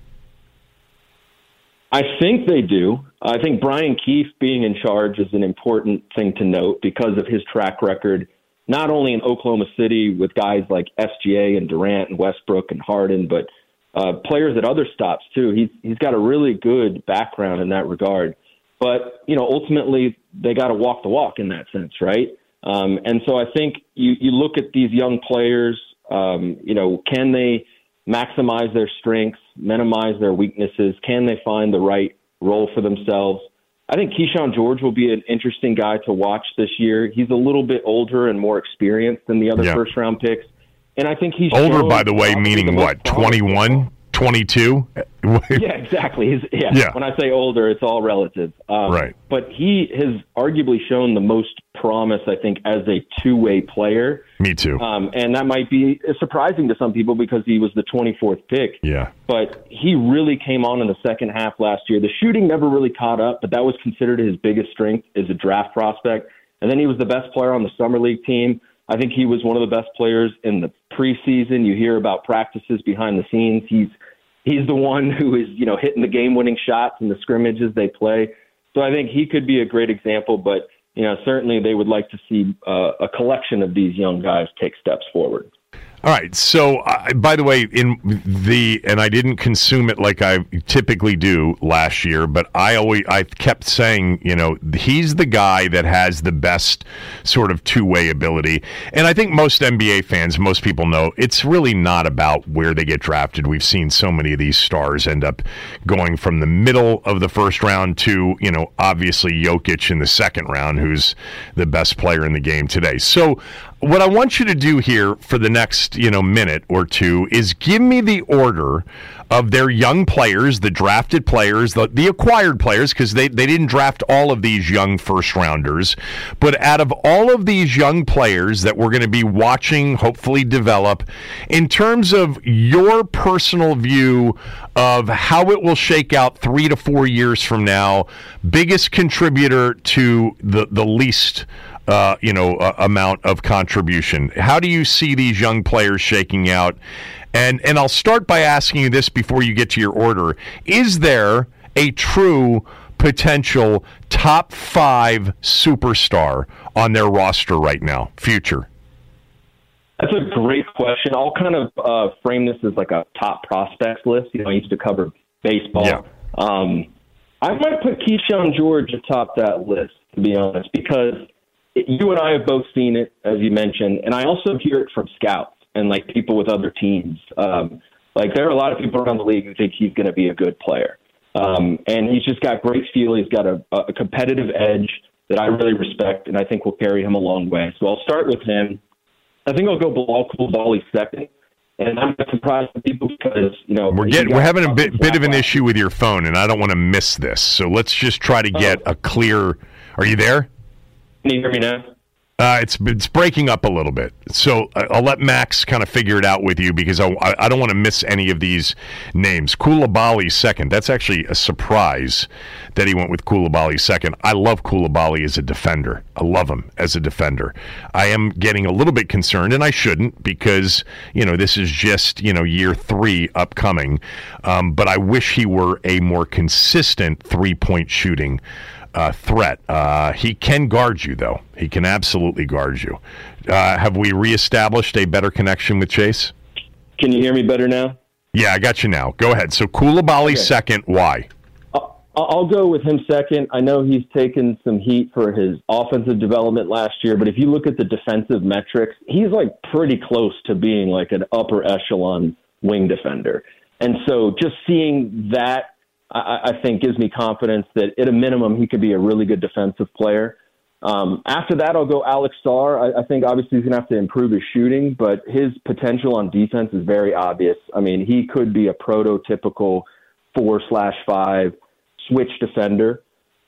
I think they do. I think Brian Keefe being in charge is an important thing to note because of his track record, not only in Oklahoma City with guys like SGA and Durant and Westbrook and Harden, but players at other stops too. He's got a really good background in that regard. But, ultimately they got to walk the walk in that sense, right? And so I think you look at these young players, can they maximize their strengths, minimize their weaknesses? Can they find the right role for themselves? I think Keyshawn George will be an interesting guy to watch this year. He's a little bit older and more experienced than the other first-round picks. And I think he's older, by the way, meaning what, 21, 22? Yeah, exactly. When I say older, it's all relative. Right. But he has arguably shown the most promise, I think, as a two-way player. Me too. And that might be surprising to some people because he was the 24th pick. Yeah. But he really came on in the second half last year. The shooting never really caught up, but that was considered his biggest strength as a draft prospect. And then he was the best player on the Summer League team. I think he was one of the best players in the preseason. You hear about practices behind the scenes. He's the one who is, hitting the game-winning shots in the scrimmages they play. So I think he could be a great example, but, certainly they would like to see a collection of these young guys take steps forward. All right. So, by the way, and I didn't consume it like I typically do last year, but I kept saying, he's the guy that has the best sort of two-way ability. And I think most NBA fans, most people know, it's really not about where they get drafted. We've seen so many of these stars end up going from the middle of the first round to, obviously Jokic in the second round, who's the best player in the game today. So what I want you to do here for the next next, minute or two is give me the order of their young players, the drafted players, the acquired players, because they didn't draft all of these young first-rounders. But out of all of these young players that we're going to be watching, hopefully develop, in terms of your personal view of how it will shake out 3 to 4 years from now, biggest contributor to the least amount of contribution. How do you see these young players shaking out? And I'll start by asking you this before you get to your order. Is there a true potential top 5 superstar on their roster right now, future? That's a great question. I'll kind of frame this as like a top prospects list. I used to cover baseball. Yeah. I might put Keyshawn George atop that list, to be honest, because you and I have both seen it, as you mentioned, and I also hear it from scouts and like people with other teams. There are a lot of people around the league who think he's going to be a good player. And he's just got great feel. He's got a competitive edge that I really respect, and I think will carry him a long way. So I'll start with him. I think I'll go Bilal Coulibaly second. And I'm not surprised with people because, we're having a bit of an issue with your phone, and I don't want to miss this. So let's just try to get a clear. Are you there? Can you hear me now? It's breaking up a little bit. So I'll let Max kind of figure it out with you because I don't want to miss any of these names. Coulibaly second. That's actually a surprise that he went with Coulibaly second. I love Coulibaly as a defender. I love him as a defender. I am getting a little bit concerned, and I shouldn't because, this is just, year 3 upcoming. But I wish he were a more consistent three-point shooting threat. He can guard you, though. He can absolutely guard you. Have we reestablished a better connection with Chase? Can you hear me better now? Yeah, I got you now. Go ahead. So Coulibaly second. Why? I'll go with him second. I know he's taken some heat for his offensive development last year, but if you look at the defensive metrics, he's like pretty close to being like an upper echelon wing defender. And so just seeing that, I think gives me confidence that at a minimum he could be a really good defensive player. After that, I'll go Alex Sarr. I think obviously he's going to have to improve his shooting, but his potential on defense is very obvious. I mean, he could be a prototypical 4/5 switch defender.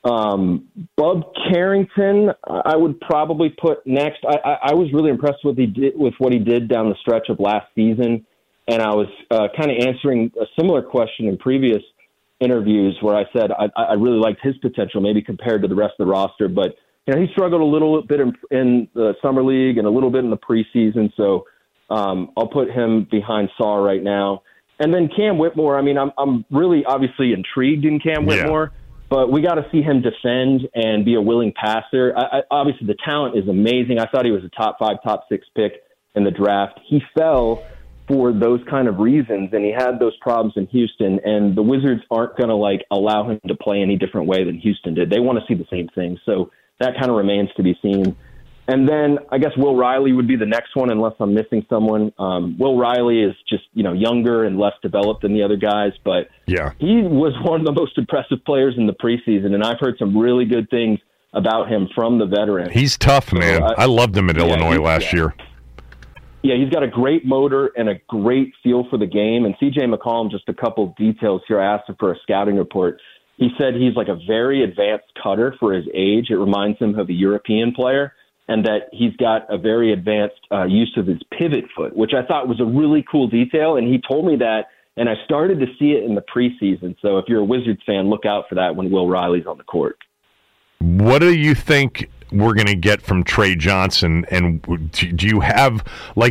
Bub Carrington, I would probably put next. I was really impressed with what he did down the stretch of last season, and I was kind of answering a similar question in previous interviews where I said I really liked his potential, maybe compared to the rest of the roster. But he struggled a little bit in the summer league and a little bit in the preseason. So I'll put him behind Sarr right now. And then Cam Whitmore. I mean, I'm really obviously intrigued in Cam Whitmore, but we got to see him defend and be a willing passer. Obviously, the talent is amazing. I thought he was a top 5, top 6 pick in the draft. He fell for those kind of reasons, and he had those problems in Houston, and the Wizards aren't going to allow him to play any different way than Houston did. They want to see the same thing, so that kind of remains to be seen. And then I guess Will Riley would be the next one, unless I'm missing someone. Will Riley is just younger and less developed than the other guys, but he was one of the most impressive players in the preseason, and I've heard some really good things about him from the veterans. He's tough, man. I loved him at Illinois last year. Yeah, he's got a great motor and a great feel for the game. And C.J. McCollum, just a couple details here. I asked him for a scouting report. He said he's like a very advanced cutter for his age. It reminds him of a European player, and that he's got a very advanced use of his pivot foot, which I thought was a really cool detail. And he told me that, and I started to see it in the preseason. So if you're a Wizards fan, look out for that when Will Riley's on the court. What do you think we're going to get from Trey Johnson? And do you have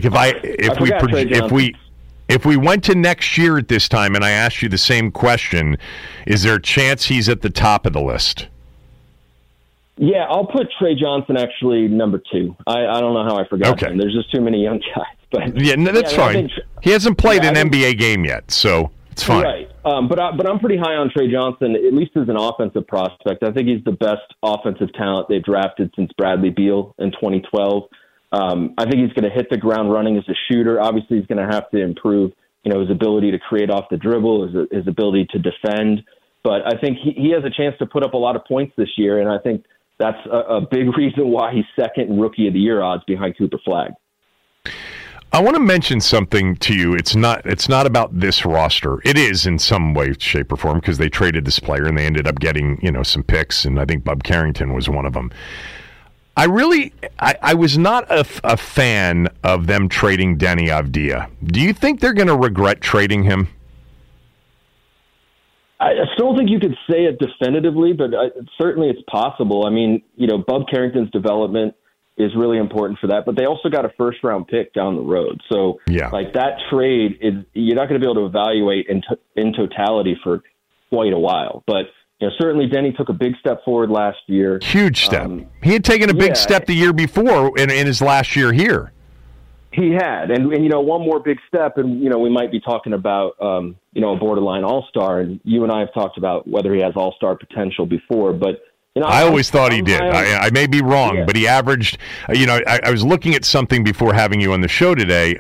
if we went to next year at this time and I asked you the same question, is there a chance he's at the top of the list? Yeah, I'll put Trey Johnson actually number 2. I don't know how I forgot him. There's just too many young guys. But that's fine. He hasn't played an NBA game yet, so it's fine. Right. But I'm pretty high on Trey Johnson, at least as an offensive prospect. I think he's the best offensive talent they've drafted since Bradley Beal in 2012. I think he's going to hit the ground running as a shooter. Obviously, he's going to have to improve, his ability to create off the dribble, his ability to defend. But I think he has a chance to put up a lot of points this year, and I think that's a big reason why he's second in Rookie of the Year odds behind Cooper Flagg. I want to mention something to you. It's not about this roster. It is in some way, shape, or form because they traded this player and they ended up getting some picks, and I think Bob Carrington was one of them. I was not a fan of them trading Denny Avdia. Do you think they're going to regret trading him? I still don't think you could say it definitively, but certainly it's possible. I mean, Bob Carrington's development is really important for that, but they also got a first-round pick down the road. So, like that trade, you're not going to be able to evaluate in totality for quite a while. But certainly Denny took a big step forward last year. Huge step. He had taken a big step the year before in his last year here. He had, and one more big step, and we might be talking about a borderline all-star, and you and I have talked about whether he has all-star potential before, but I always thought he did. I may be wrong, but he averaged. I was looking at something before having you on the show today.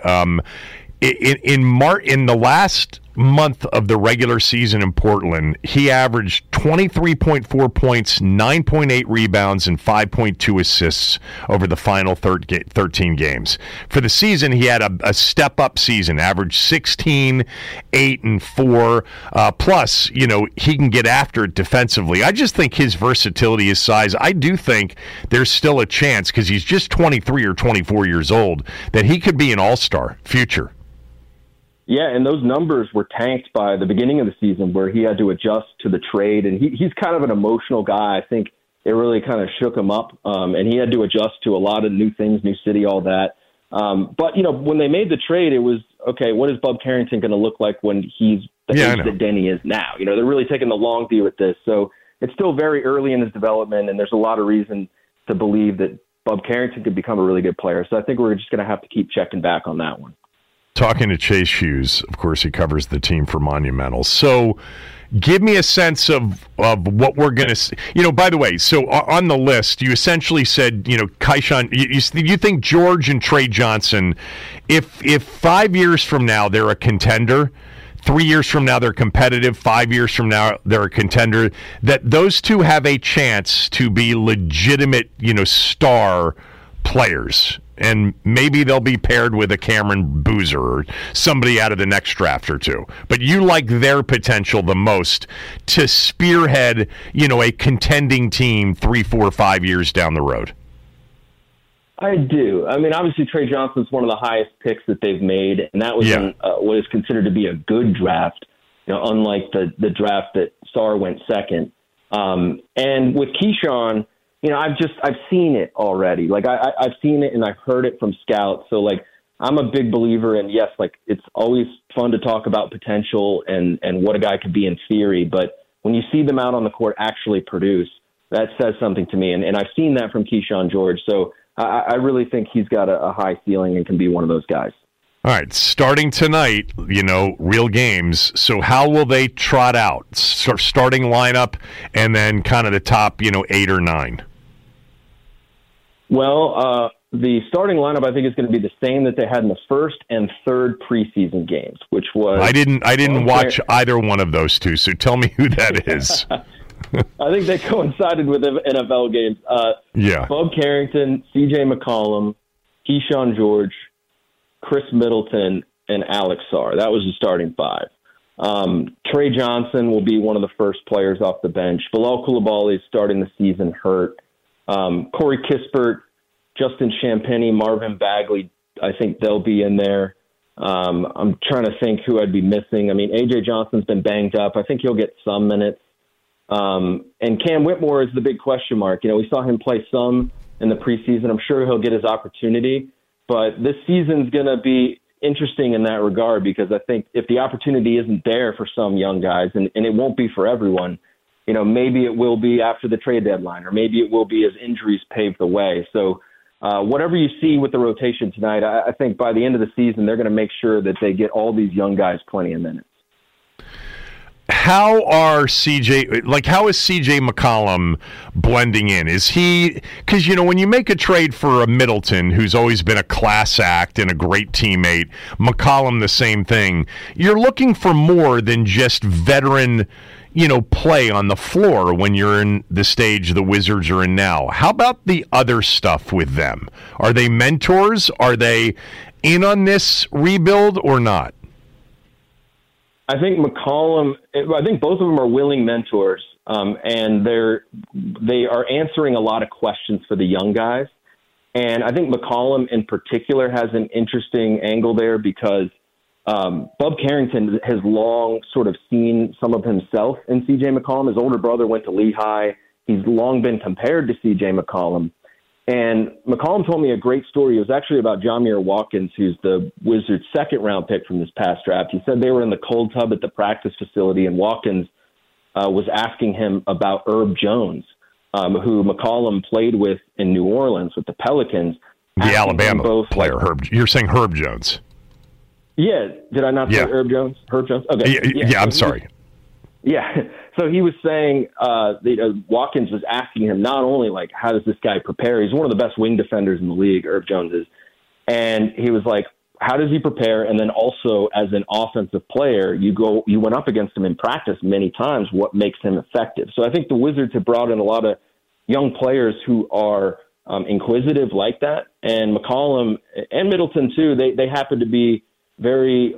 In the last month of the regular season in Portland, he averaged 23.4 points, 9.8 rebounds, and 5.2 assists over the final 13 games. For the season, he had a step-up season, averaged 16, 8, and 4. Plus, he can get after it defensively. I just think his versatility, his size, I do think there's still a chance, because he's just 23 or 24 years old, that he could be an all-star future. Yeah, and those numbers were tanked by the beginning of the season where he had to adjust to the trade. And he's kind of an emotional guy. I think it really kind of shook him up. And he had to adjust to a lot of new things, new city, all that. But, when they made the trade, it was, okay, what is Bob Carrington going to look like when he's the age that Denny is now? They're really taking the long view with this. So it's still very early in his development, and there's a lot of reason to believe that Bob Carrington could become a really good player. So I think we're just going to have to keep checking back on that one. Talking to Chase Hughes, of course, he covers the team for Monumental. So give me a sense of what we're going to see. By the way, so on the list, you essentially said, Kaishan, you think George and Trey Johnson, if 5 years from now they're a contender, 3 years from now they're competitive, 5 years from now they're a contender, that those two have a chance to be legitimate, star players. And maybe they'll be paired with a Cameron Boozer or somebody out of the next draft or two. But you like their potential the most to spearhead, a contending team 3, 4, 5 years down the road. I do. I mean, obviously Trey Johnson's one of the highest picks that they've made, and that was in what is considered to be a good draft, unlike the draft that Sarr went second. And with Keyshawn, I've seen it already. Like I've seen it and I've heard it from scouts. So I'm a big believer in, yes, it's always fun to talk about potential and what a guy could be in theory. But when you see them out on the court actually produce, that says something to me. And I've seen that from Keyshawn George. So I really think he's got a high ceiling and can be one of those guys. All right, starting tonight, real games. So how will they trot out? Starting lineup and then kind of the top, 8 or 9? Well, the starting lineup I think is going to be the same that they had in the first and third preseason games, which was I didn't watch either one of those two, so tell me who that is. I think they coincided with NFL games. Bob Carrington, C.J. McCollum, Keyshawn George, Chris Middleton, and Alex Sarr. That was the starting 5. Trey Johnson will be one of the first players off the bench. Bilal Coulibaly is starting the season hurt. Corey Kispert, Justin Champagnie, Marvin Bagley, I think they'll be in there. I'm trying to think who I'd be missing. I mean, A.J. Johnson's been banged up. I think he'll get some minutes. And Cam Whitmore is the big question mark. We saw him play some in the preseason. I'm sure he'll get his opportunity. But this season's going to be interesting in that regard because I think if the opportunity isn't there for some young guys, and it won't be for everyone, maybe it will be after the trade deadline, or maybe it will be as injuries pave the way. So whatever you see with the rotation tonight, I think by the end of the season, they're going to make sure that they get all these young guys plenty of minutes. How is CJ McCollum blending in? Is he, because, when you make a trade for a Middleton, who's always been a class act and a great teammate, McCollum the same thing, you're looking for more than just veteran, play on the floor when you're in the stage the Wizards are in now. How about the other stuff with them? Are they mentors? Are they in on this rebuild or not? I think McCollum. I think both of them are willing mentors, and they are answering a lot of questions for the young guys. And I think McCollum in particular has an interesting angle there because Bub Carrington has long sort of seen some of himself in C.J. McCollum. His older brother went to Lehigh. He's long been compared to C.J. McCollum. And McCollum told me a great story. It was actually about Jamir Watkins, who's the Wizards' second-round pick from this past draft. He said they were in the cold tub at the practice facility, and Watkins was asking him about Herb Jones, who McCollum played with in New Orleans with the Pelicans. The Alabama player, Herb. You're saying Herb Jones. Yeah. Did I not say Herb Jones? Herb Jones? Okay. Yeah, I'm sorry. Yeah. So he was saying Watkins was asking him not only, like, how does this guy prepare? He's one of the best wing defenders in the league, Herb Jones is. And he was like, how does he prepare? And then also as an offensive player, you went up against him in practice many times. What makes him effective? So I think the Wizards have brought in a lot of young players who are inquisitive like that. And McCollum and Middleton too, they happen to be very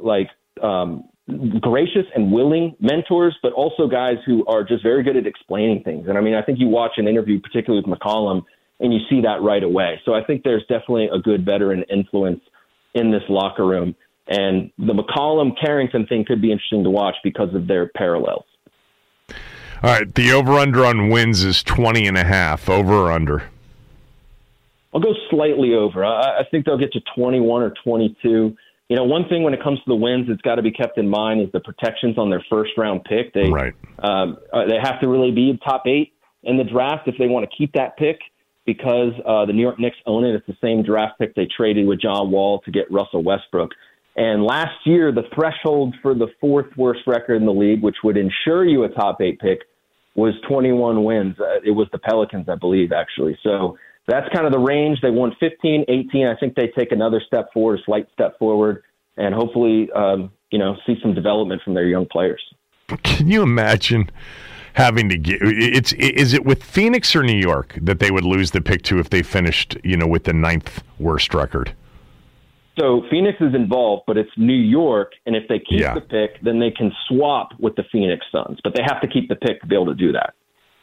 gracious and willing mentors, but also guys who are just very good at explaining things. And I mean, I think you watch an interview, particularly with McCollum, and you see that right away. So I think there's definitely a good veteran influence in this locker room. And the McCollum-Carrington thing could be interesting to watch because of their parallels. All right, the over-under on wins is 20.5. Over or under? I'll go slightly over. I think they'll get to 21 or 22. You know, one thing when it comes to the wins that's got to be kept in mind is the protections on their first-round pick. They have to really be top 8 in the draft if they want to keep that pick because the New York Knicks own it. It's the same draft pick they traded with John Wall to get Russell Westbrook. And last year, the threshold for the 4th worst record in the league, which would ensure you a top 8 pick, was 21 wins. It was the Pelicans, I believe, actually. So that's kind of the range. They won 15, 18. I think they take another step forward, a slight step forward, and hopefully, see some development from their young players. Can you imagine having to get is it with Phoenix or New York that they would lose the pick to if they finished, with the 9th worst record? So Phoenix is involved, but it's New York, and if they keep the pick, then they can swap with the Phoenix Suns. But they have to keep the pick to be able to do that.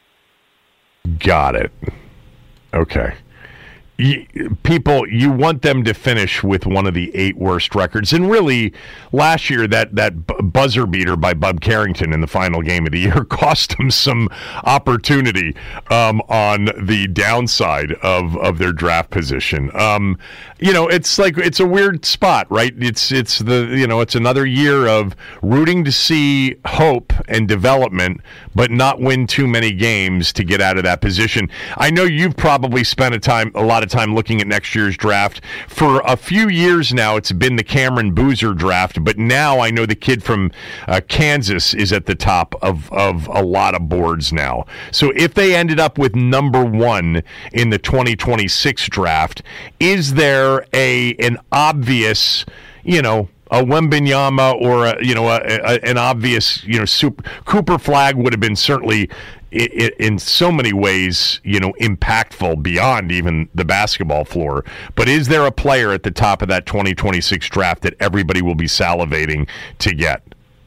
Got it. Okay. People, you want them to finish with one of the 8 worst records. And really, last year, that buzzer beater by Bub Carrington in the final game of the year cost them some opportunity on the downside of their draft position. It's a weird spot, right? It's another year of rooting to see hope and development, but not win too many games to get out of that position. I know you've probably spent a lot of time looking at next year's draft. For a few years now, it's been the Cameron Boozer draft, but now I know the kid from Kansas is at the top of a lot of boards now. So if they ended up with number 1 in the 2026 draft, is there an obvious, a Wembanyama or an obvious, Cooper Flagg would have been certainly in so many ways, impactful beyond even the basketball floor. But is there a player at the top of that 2026 draft that everybody will be salivating to get?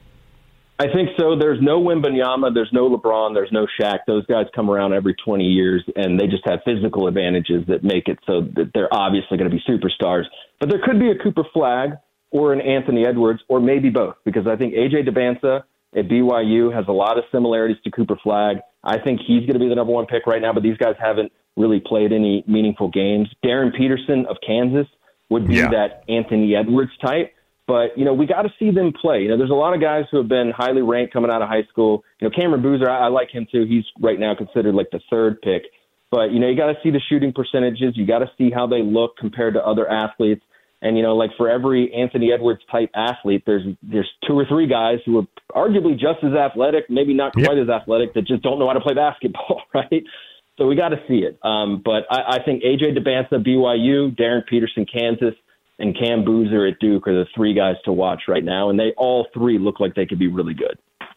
I think so. There's no Wembanyama, there's no LeBron, there's no Shaq. Those guys come around every 20 years, and they just have physical advantages that make it so that they're obviously going to be superstars. But there could be a Cooper Flagg or an Anthony Edwards, or maybe both, because I think A.J. DeBanza at BYU has a lot of similarities to Cooper Flagg. I think he's going to be the number 1 pick right now, but these guys haven't really played any meaningful games. Darren Peterson of Kansas would be that Anthony Edwards type. But, we got to see them play. There's a lot of guys who have been highly ranked coming out of high school. Cameron Boozer, I like him too. He's right now considered like the 3rd pick. But, you got to see the shooting percentages. You got to see how they look compared to other athletes. And, for every Anthony Edwards type athlete, there's 2 or 3 guys who are arguably just as athletic, maybe not quite as athletic, that just don't know how to play basketball, right? So we got to see it. But I think A.J. DeBanza, BYU, Darren Peterson, Kansas, and Cam Boozer at Duke are the 3 guys to watch right now. And they all 3 look like they could be really good.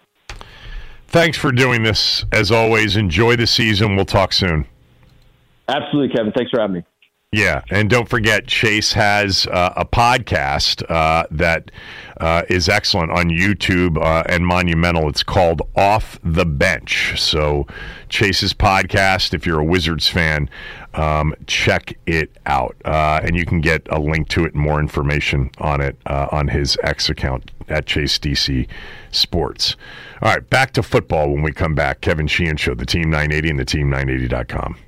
Thanks for doing this. As always, enjoy the season. We'll talk soon. Absolutely, Kevin. Thanks for having me. Yeah, and don't forget, Chase has a podcast that is excellent on YouTube and monumental. It's called Off the Bench. So Chase's podcast, if you're a Wizards fan, check it out. And you can get a link to it and more information on it on his X account at Chase DC Sports. All right, back to football when we come back. Kevin Sheehan Show, the Team 980 and the Team980.com.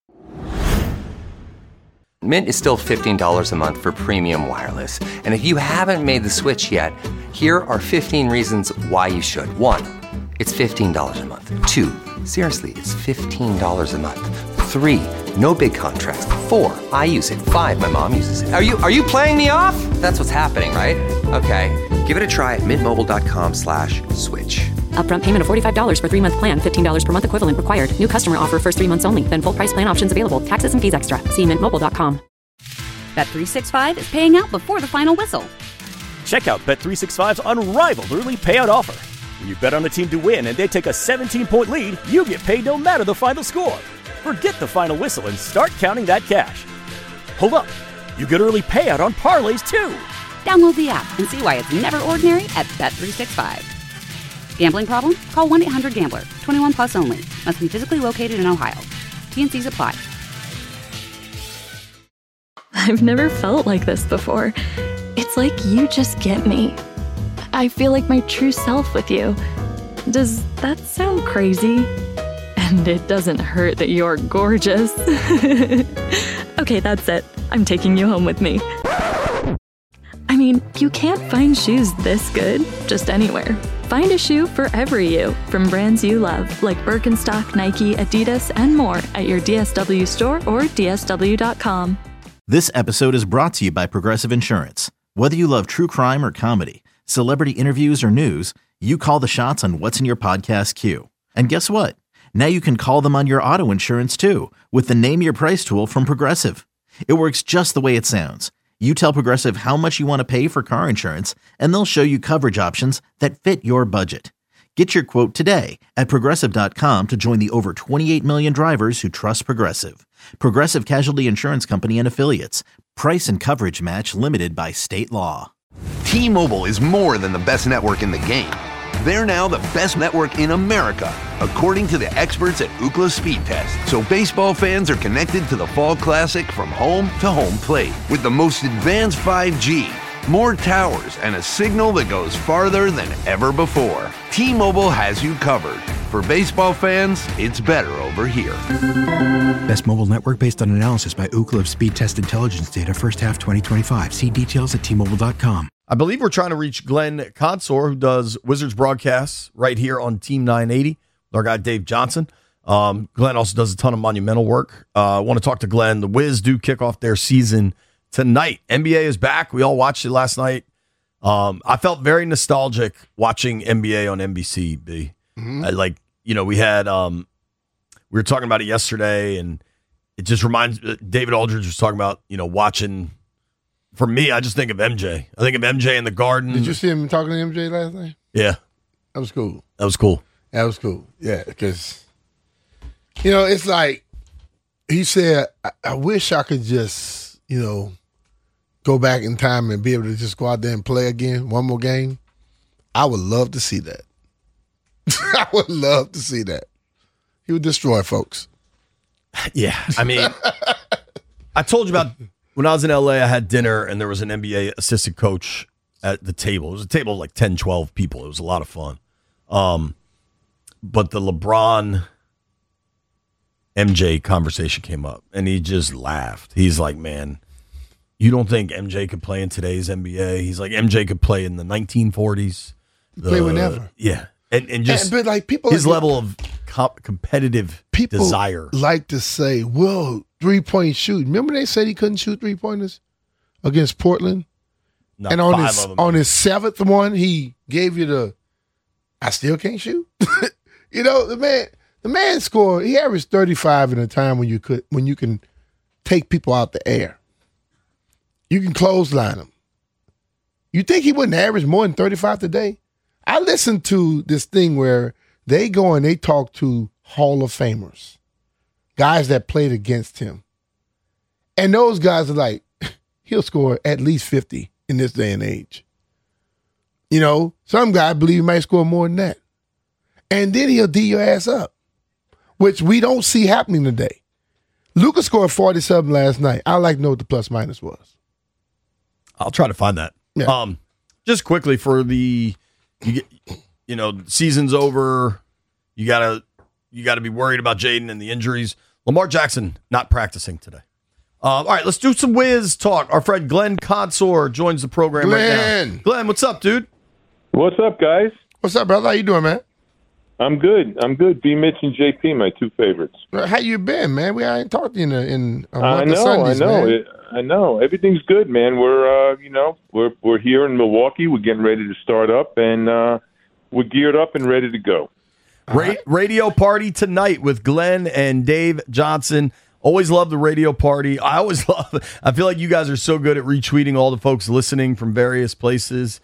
Mint is still $15 a month for premium wireless. And if you haven't made the switch yet, here are 15 reasons why you should. 1, it's $15 a month. 2, seriously, it's $15 a month. 3, no big contracts. 4, I use it. 5, my mom uses it. Are you playing me off? That's what's happening, right? Okay, give it a try at mintmobile.com/switch. Upfront payment of $45 for 3-month plan. $15 per month equivalent required. New customer offer first 3 months only. Then full price plan options available. Taxes and fees extra. See mintmobile.com. Bet365 is paying out before the final whistle. Check out Bet365's unrivaled early payout offer. When you bet on a team to win and they take a 17-point lead, you get paid no matter the final score. Forget the final whistle and start counting that cash. Hold up. You get early payout on parlays, too. Download the app and see why it's never ordinary at Bet365. Gambling problem? Call 1-800-GAMBLER. 21 plus only. Must be physically located in Ohio. T&Cs apply. I've never felt like this before. It's like you just get me. I feel like my true self with you. Does that sound crazy? And it doesn't hurt that you're gorgeous. Okay, that's it. I'm taking you home with me. I mean, you can't find shoes this good just anywhere. Find a shoe for every you, from brands you love, like Birkenstock, Nike, Adidas, and more at your DSW store or DSW.com. This episode is brought to you by Progressive Insurance. Whether you love true crime or comedy, celebrity interviews or news, you call the shots on what's in your podcast queue. And guess what? Now you can call them on your auto insurance too, with the Name Your Price tool from Progressive. It works just the way it sounds. You tell Progressive how much you want to pay for car insurance, and they'll show you coverage options that fit your budget. Get your quote today at Progressive.com to join the over 28 million drivers who trust Progressive. Progressive Casualty Insurance Company and Affiliates. Price and coverage match limited by state law. T-Mobile is more than the best network in the game. They're now the best network in America, according to the experts at Ookla Speed Test. So baseball fans are connected to the Fall Classic from home to home plate with the most advanced 5G, more towers, and a signal that goes farther than ever before. T-Mobile has you covered. For baseball fans, it's better over here. Best mobile network based on analysis by Ookla of Speed Test Intelligence data first half 2025. See details at T-Mobile.com. I believe we're trying to reach Glenn Consor, who does Wizards broadcasts right here on Team 980, with our guy Dave Johnson. Glenn also does a ton of monumental work. I want to talk to Glenn. The Wiz do kick off their season tonight. NBA is back. We all watched it last night. I felt very nostalgic watching NBA on NBC, B. Mm-hmm. We had, we were talking about it yesterday, and it just reminds, David Aldridge was talking about, watching. For me, I just think of MJ. I think of MJ in the Garden. Did you see him talking to MJ last night? Yeah. That was cool. That was cool. Yeah, because, it's like he said, I wish I could just, go back in time and be able to just go out there and play again, one more game. I would love to see that. I would love to see that. He would destroy folks. Yeah. I mean, I told you about when I was in LA, I had dinner and there was an NBA assistant coach at the table. It was a table of like 10, 12 people. It was a lot of fun. But the LeBron MJ conversation came up and he just laughed. He's like, man, you don't think MJ could play in today's NBA? He's like, MJ could play in the 1940s. Play whenever. Yeah. And just but like people, his level of competitive desire. Like to say, well, 3-point shooting. Remember they said he couldn't shoot 3-pointers against Portland? No, and on his seventh one, he gave you the, I still can't shoot. The man scored, he averaged 35 in a time when you can take people out the air. You can clothesline him. You think he wouldn't average more than 35 today? I listened to this thing where they go and they talk to Hall of Famers, guys that played against him. And those guys are like, he'll score at least 50 in this day and age. You know, some guys believe he might score more than that. And then he'll D your ass up, which we don't see happening today. Luka scored 47 last night. I'd like to know what the plus minus was. I'll try to find that. Yeah. Just quickly for season's over. You gotta be worried about Jaden and the injuries. Lamar Jackson not practicing today. All right, let's do some Wiz talk. Our friend Glenn Consor joins the program right now. Glenn, what's up, dude? What's up, guys? What's up, brother? How you doing, man? I'm good. B. Mitch and JP, my two favorites. How you been, man? We ain't talked to you in a I month of Sundays, man. I know. Everything's good, man. We're we're here in Milwaukee. We're getting ready to start up, and we're geared up and ready to go. Radio party tonight with Glenn and Dave Johnson. Always love the radio party. I feel like you guys are so good at retweeting all the folks listening from various places.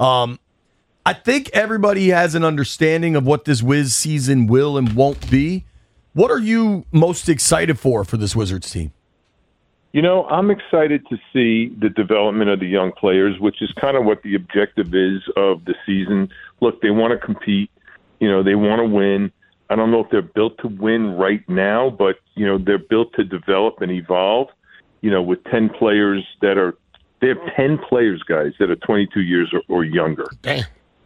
I think everybody has an understanding of what this Wiz season will and won't be. What are you most excited for this Wizards team? You know, I'm excited to see the development of the young players, which is kind of what the objective is of the season. Look, they want to compete. You know, they want to win. I don't know if they're built to win right now, but, you know, they're built to develop and evolve, you know, with 10 players they have 10 players, guys, that are 22 years or younger. Damn.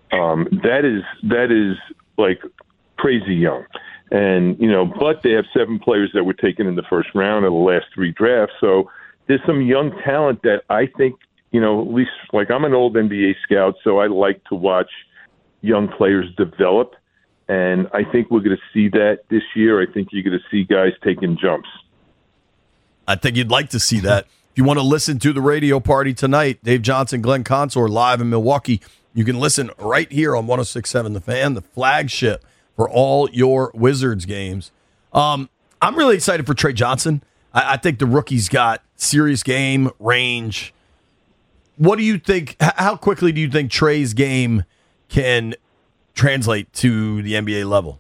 That is like crazy young. And, you know, but they have 7 players that were taken in the first round of the last 3 drafts. So there's some young talent that I think, you know, at least like I'm an old NBA scout, so I like to watch young players develop. And I think we're going to see that this year. I think you're going to see guys taking jumps. I think you'd like to see that. If you want to listen to the radio party tonight, Dave Johnson, Glenn Consor live in Milwaukee, you can listen right here on 106.7 The Fan, the flagship for all your Wizards games. I'm really excited for Trey Johnson. I think the rookie's got serious game, range. What do you think? How quickly do you think Trey's game can translate to the NBA level?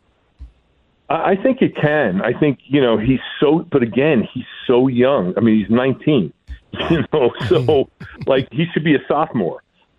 I think it can. I think, you know, he's so young. I mean, he's 19, you know, so like he should be a sophomore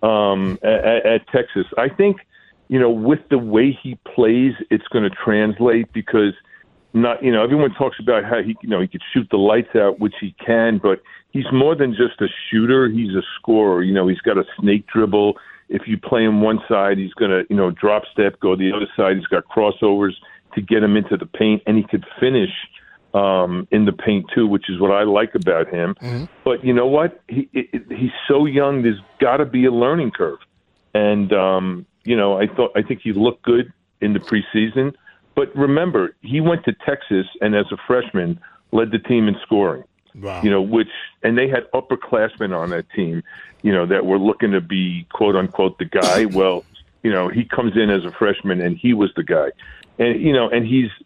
at Texas. I think, you know, with the way he plays, it's going to translate because everyone talks about how he could shoot the lights out, which he can, but he's more than just a shooter. He's a scorer. You know, he's got a snake dribble. If you play him one side, he's going to, you know, drop step, go the other side. He's got crossovers to get him into the paint, and he could finish in the paint too, which is what I like about him. Mm-hmm. But you know what? He's so young. There's got to be a learning curve. And you know, I think he looked good in the preseason. But remember, he went to Texas and as a freshman led the team in scoring. Wow. You know, and they had upperclassmen on that team, you know, that were looking to be quote unquote the guy. Well, you know, he comes in as a freshman and he was the guy. And you know, and he's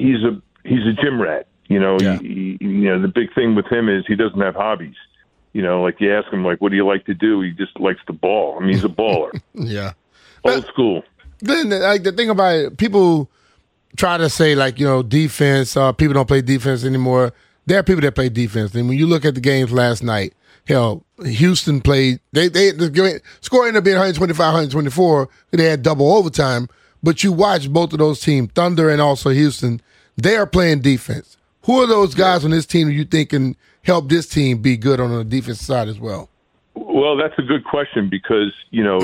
a gym rat. You know, yeah. you know, the big thing with him is he doesn't have hobbies. You know, like you ask him, like, what do you like to do? He just likes to ball. I mean, he's a baller. Yeah. Old school. Then, like, the thing about it, people try to say, like, you know, defense, people don't play defense anymore. There are people that play defense. And when you look at the games last night, hell, Houston played, the score ended up being 125, 124. They had double overtime. But you watch both of those teams, Thunder and also Houston, they are playing defense. Who are those guys on this team you think can help this team be good on the defensive side as well? Well, that's a good question because, you know,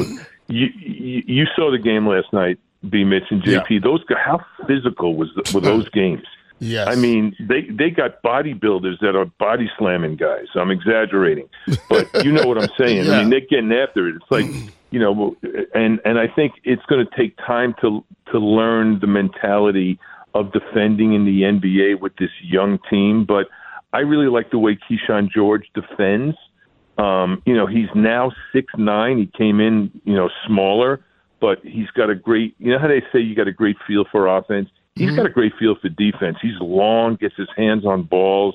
you saw the game last night, B. Mitch and JP. Yeah. Those guys, how physical were those games? Yes. I mean, they got bodybuilders that are body slamming guys. I'm exaggerating, but you know what I'm saying. Yeah. I mean, they're getting after it. It's like, you know, and I think it's going to take time to learn the mentality of defending in the NBA with this young team. But I really like the way Keyshawn George defends. You know, he's now 6'9". He came in, you know, smaller, but he's got a great, you know how they say you got a great feel for offense? He's got a great feel for defense. He's long, gets his hands on balls.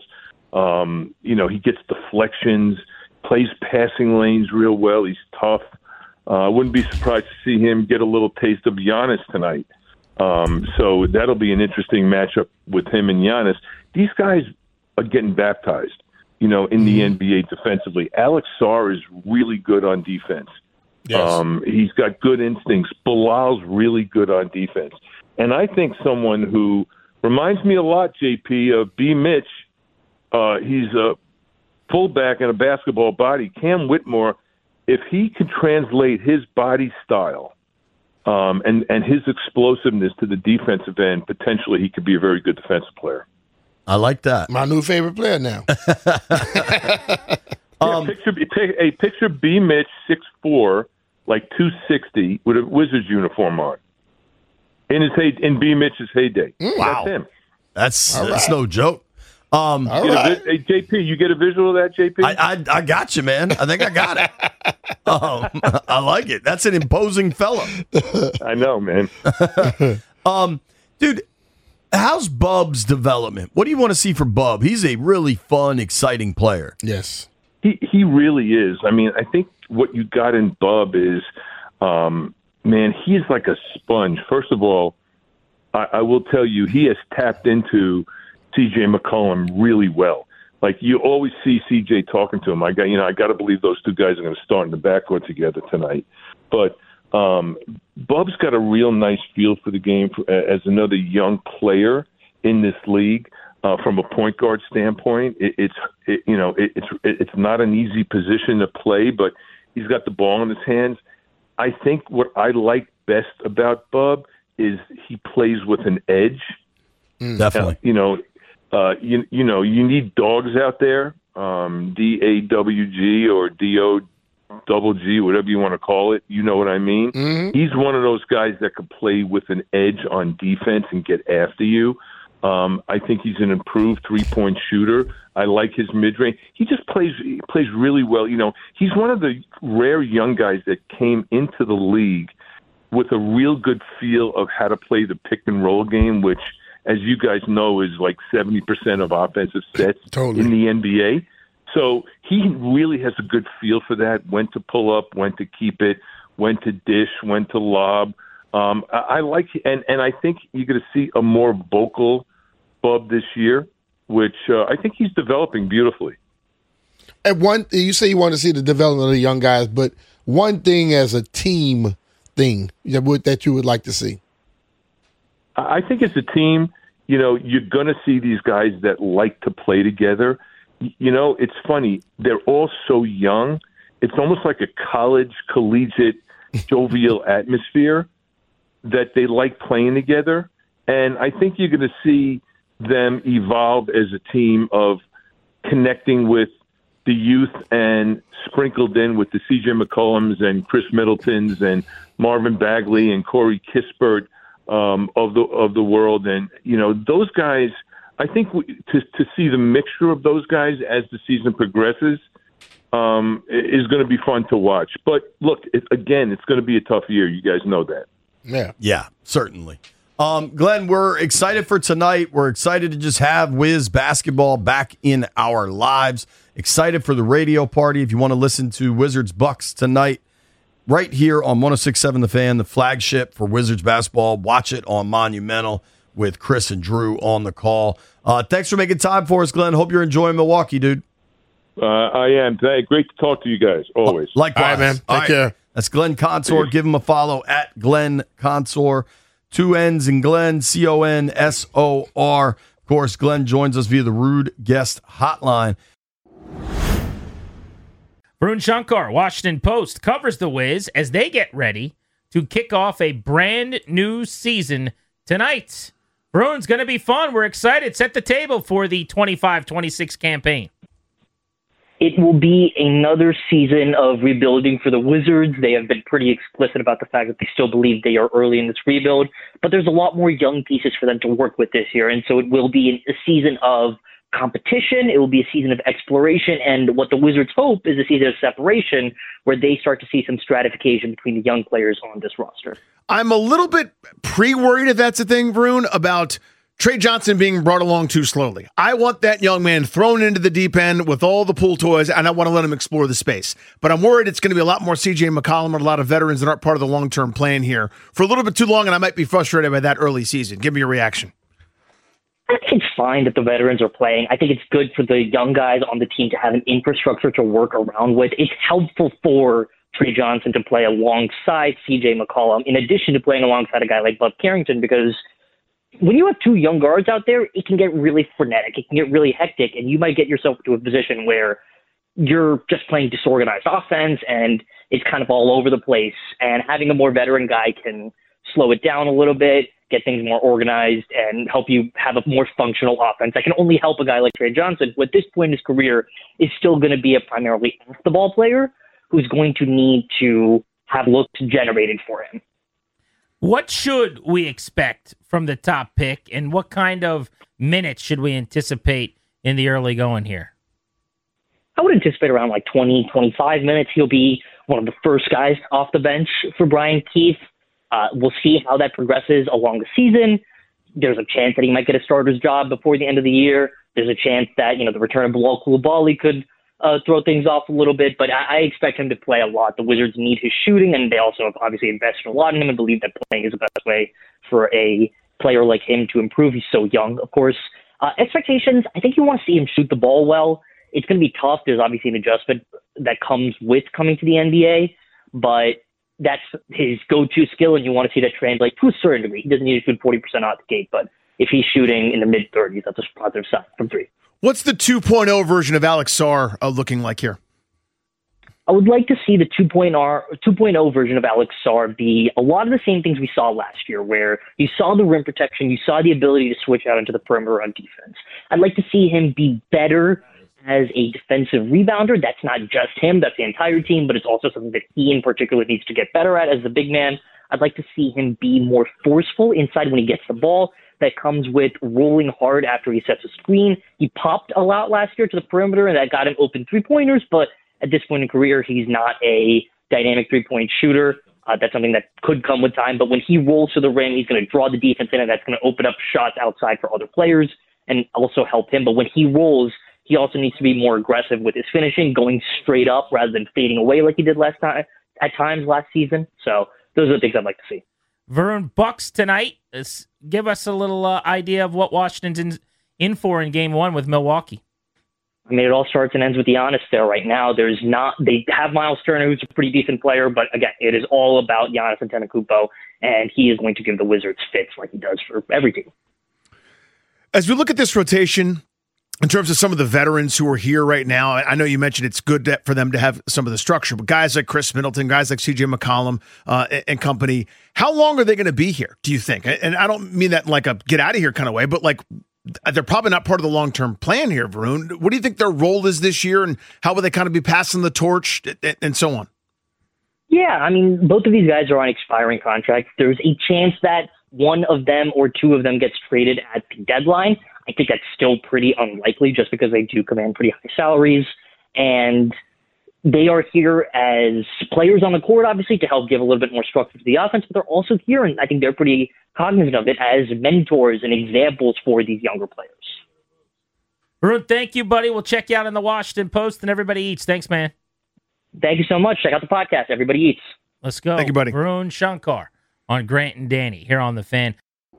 You know, he gets deflections, plays passing lanes real well. He's tough. I wouldn't be surprised to see him get a little taste of Giannis tonight. So that'll be an interesting matchup with him and Giannis. These guys are getting baptized. in the NBA defensively. Alex Sarr is really good on defense. Yes. He's got good instincts. Bilal's really good on defense. And I think someone who reminds me a lot, JP, of B. Mitch. He's a fullback and a basketball body. Cam Whitmore, if he could translate his body style and his explosiveness to the defensive end, potentially he could be a very good defensive player. I like that. My new favorite player now. Picture B. Mitch, 6'4", like 260, with a Wizards uniform on. In B. Mitch's heyday. Wow. That's him. That's no joke. Hey, JP, you get a visual of that, JP? I got you, man. I think I got it. I like it. That's an imposing fella. I know, man. Dude, how's Bub's development? What do you want to see for Bub? He's a really fun, exciting player. Yes. He really is. I mean, I think what you got in Bub is, man, he's like a sponge. First of all, I will tell you, he has tapped into C.J. McCollum really well. Like, you always see C.J. talking to him. I got to believe those two guys are going to start in the backcourt together tonight. But Bub's got a real nice feel for the game as another young player in this league. From a point guard standpoint, it's not an easy position to play, but he's got the ball in his hands. I think what I like best about Bub is he plays with an edge. Definitely. You need dogs out there, DAWG or DOGG, whatever you want to call it. You know what I mean? Mm-hmm. He's one of those guys that could play with an edge on defense and get after you. I think he's an improved three-point shooter. I like his mid-range. He just plays really well. He's one of the rare young guys that came into the league with a real good feel of how to play the pick-and-roll game, which, as you guys know, is like 70% of offensive sets in the NBA. So he really has a good feel for that, when to pull up, when to keep it, when to dish, when to lob. I like, and I think you're going to see a more vocal Bub this year, which I think he's developing beautifully. And you say you want to see the development of the young guys, but one thing as a team thing that you would like to see? I think as a team, you're going to see these guys that like to play together. It's funny. They're all so young. It's almost like a collegiate, jovial atmosphere that they like playing together. And I think you're going to see them evolve as a team of connecting with the youth and sprinkled in with the C.J. McCollums and Chris Middletons and Marvin Bagley and Corey Kispert of the world. And, those guys, I think to see the mixture of those guys as the season progresses is going to be fun to watch. But, look, it's going to be a tough year. You guys know that. Yeah, certainly. Glenn, we're excited for tonight. We're excited to just have Wiz basketball back in our lives. Excited for the radio party. If you want to listen to Wizards Bucks tonight, right here on 106.7 The Fan, the flagship for Wizards basketball. Watch it on Monumental with Chris and Drew on the call. Thanks for making time for us, Glenn. Hope you're enjoying Milwaukee, dude. I am. Great to talk to you guys, always. Likewise. All right, man. Take care. That's Glenn Consor. Give him a follow at Glenn Consor. 2 N's in Glenn, Consor. Of course, Glenn joins us via the Rude Guest Hotline. Varun Shankar, Washington Post, covers the Wiz as they get ready to kick off a brand new season tonight. Varun's going to be fun. We're excited. Set the table for the 25-26 campaign. It will be another season of rebuilding for the Wizards. They have been pretty explicit about the fact that they still believe they are early in this rebuild, but there's a lot more young pieces for them to work with this year. And so it will be a season of competition. It will be a season of exploration. And what the Wizards hope is a season of separation where they start to see some stratification between the young players on this roster. I'm a little bit pre-worried, if that's a thing, Varun, about Trey Johnson being brought along too slowly. I want that young man thrown into the deep end with all the pool toys, and I want to let him explore the space. But I'm worried it's going to be a lot more C.J. McCollum and a lot of veterans that aren't part of the long-term plan here for a little bit too long, and I might be frustrated by that early season. Give me your reaction. I think it's fine that the veterans are playing. I think it's good for the young guys on the team to have an infrastructure to work around with. It's helpful for Trey Johnson to play alongside C.J. McCollum, in addition to playing alongside a guy like Bud Carrington, because when you have two young guards out there, it can get really frenetic. It can get really hectic, and you might get yourself to a position where you're just playing disorganized offense, and it's kind of all over the place. And having a more veteran guy can slow it down a little bit, get things more organized, and help you have a more functional offense. That can only help a guy like Trey Johnson, who at this point in his career is still going to be a primarily off-the-ball player who's going to need to have looks generated for him. What should we expect from the top pick, and what kind of minutes should we anticipate in the early going here? I would anticipate around like 20, 25 minutes. He'll be one of the first guys off the bench for Brian Keith. We'll see how that progresses along the season. There's a chance that he might get a starter's job before the end of the year. There's a chance that, the return of Bilal Coulibaly could throw things off a little bit, but I expect him to play a lot. The Wizards need his shooting, and they also have obviously invested a lot in him and believe that playing is the best way for a player like him to improve. He's so young, of course. Expectations, I think you want to see him shoot the ball well. It's going to be tough. There's obviously an adjustment that comes with coming to the NBA, but that's his go-to skill, and you want to see that translate to a certain degree. He doesn't need to shoot 40% out the gate, but if he's shooting in the mid-30s, that's a positive sign from three. What's the 2.0 version of Alex Sarr looking like here? I would like to see the 2.0 version of Alex Sarr be a lot of the same things we saw last year, where you saw the rim protection, you saw the ability to switch out into the perimeter on defense. I'd like to see him be better as a defensive rebounder. That's not just him, that's the entire team, but it's also something that he in particular needs to get better at as the big man. I'd like to see him be more forceful inside when he gets the ball. That comes with rolling hard after he sets a screen. He popped a lot last year to the perimeter, and that got him open three-pointers, but at this point in career, he's not a dynamic three-point shooter. That's something that could come with time, but when he rolls to the rim, he's going to draw the defense in, and that's going to open up shots outside for other players and also help him. But when he rolls, he also needs to be more aggressive with his finishing, going straight up rather than fading away like he did at times last season. So those are the things I'd like to see. Varun, Bucks tonight. Give us a little idea of what Washington's in for in Game 1 with Milwaukee. I mean, it all starts and ends with Giannis there right now. They have Miles Turner, who's a pretty decent player, but again, it is all about Giannis Antetokounmpo, and he is going to give the Wizards fits like he does for every team. As we look at this rotation, in terms of some of the veterans who are here right now, I know you mentioned it's good for them to have some of the structure, but guys like Chris Middleton, guys like C.J. McCollum and company, how long are they going to be here, do you think? And I don't mean that in like a get out of here kind of way, but like they're probably not part of the long-term plan here, Varun. What do you think their role is this year, and how will they kind of be passing the torch and so on? Yeah, I mean, both of these guys are on expiring contracts. There's a chance that one of them or two of them gets traded at the deadline. I think that's still pretty unlikely just because they do command pretty high salaries, and they are here as players on the court, obviously, to help give a little bit more structure to the offense, but they're also here, and I think they're pretty cognizant of it, as mentors and examples for these younger players. Varun, thank you, buddy. We'll check you out in the Washington Post and Everybody Eats. Thanks, man. Thank you so much. Check out the podcast, Everybody Eats. Let's go. Thank you, buddy. Varun Shankar on Grant and Danny here on The Fan.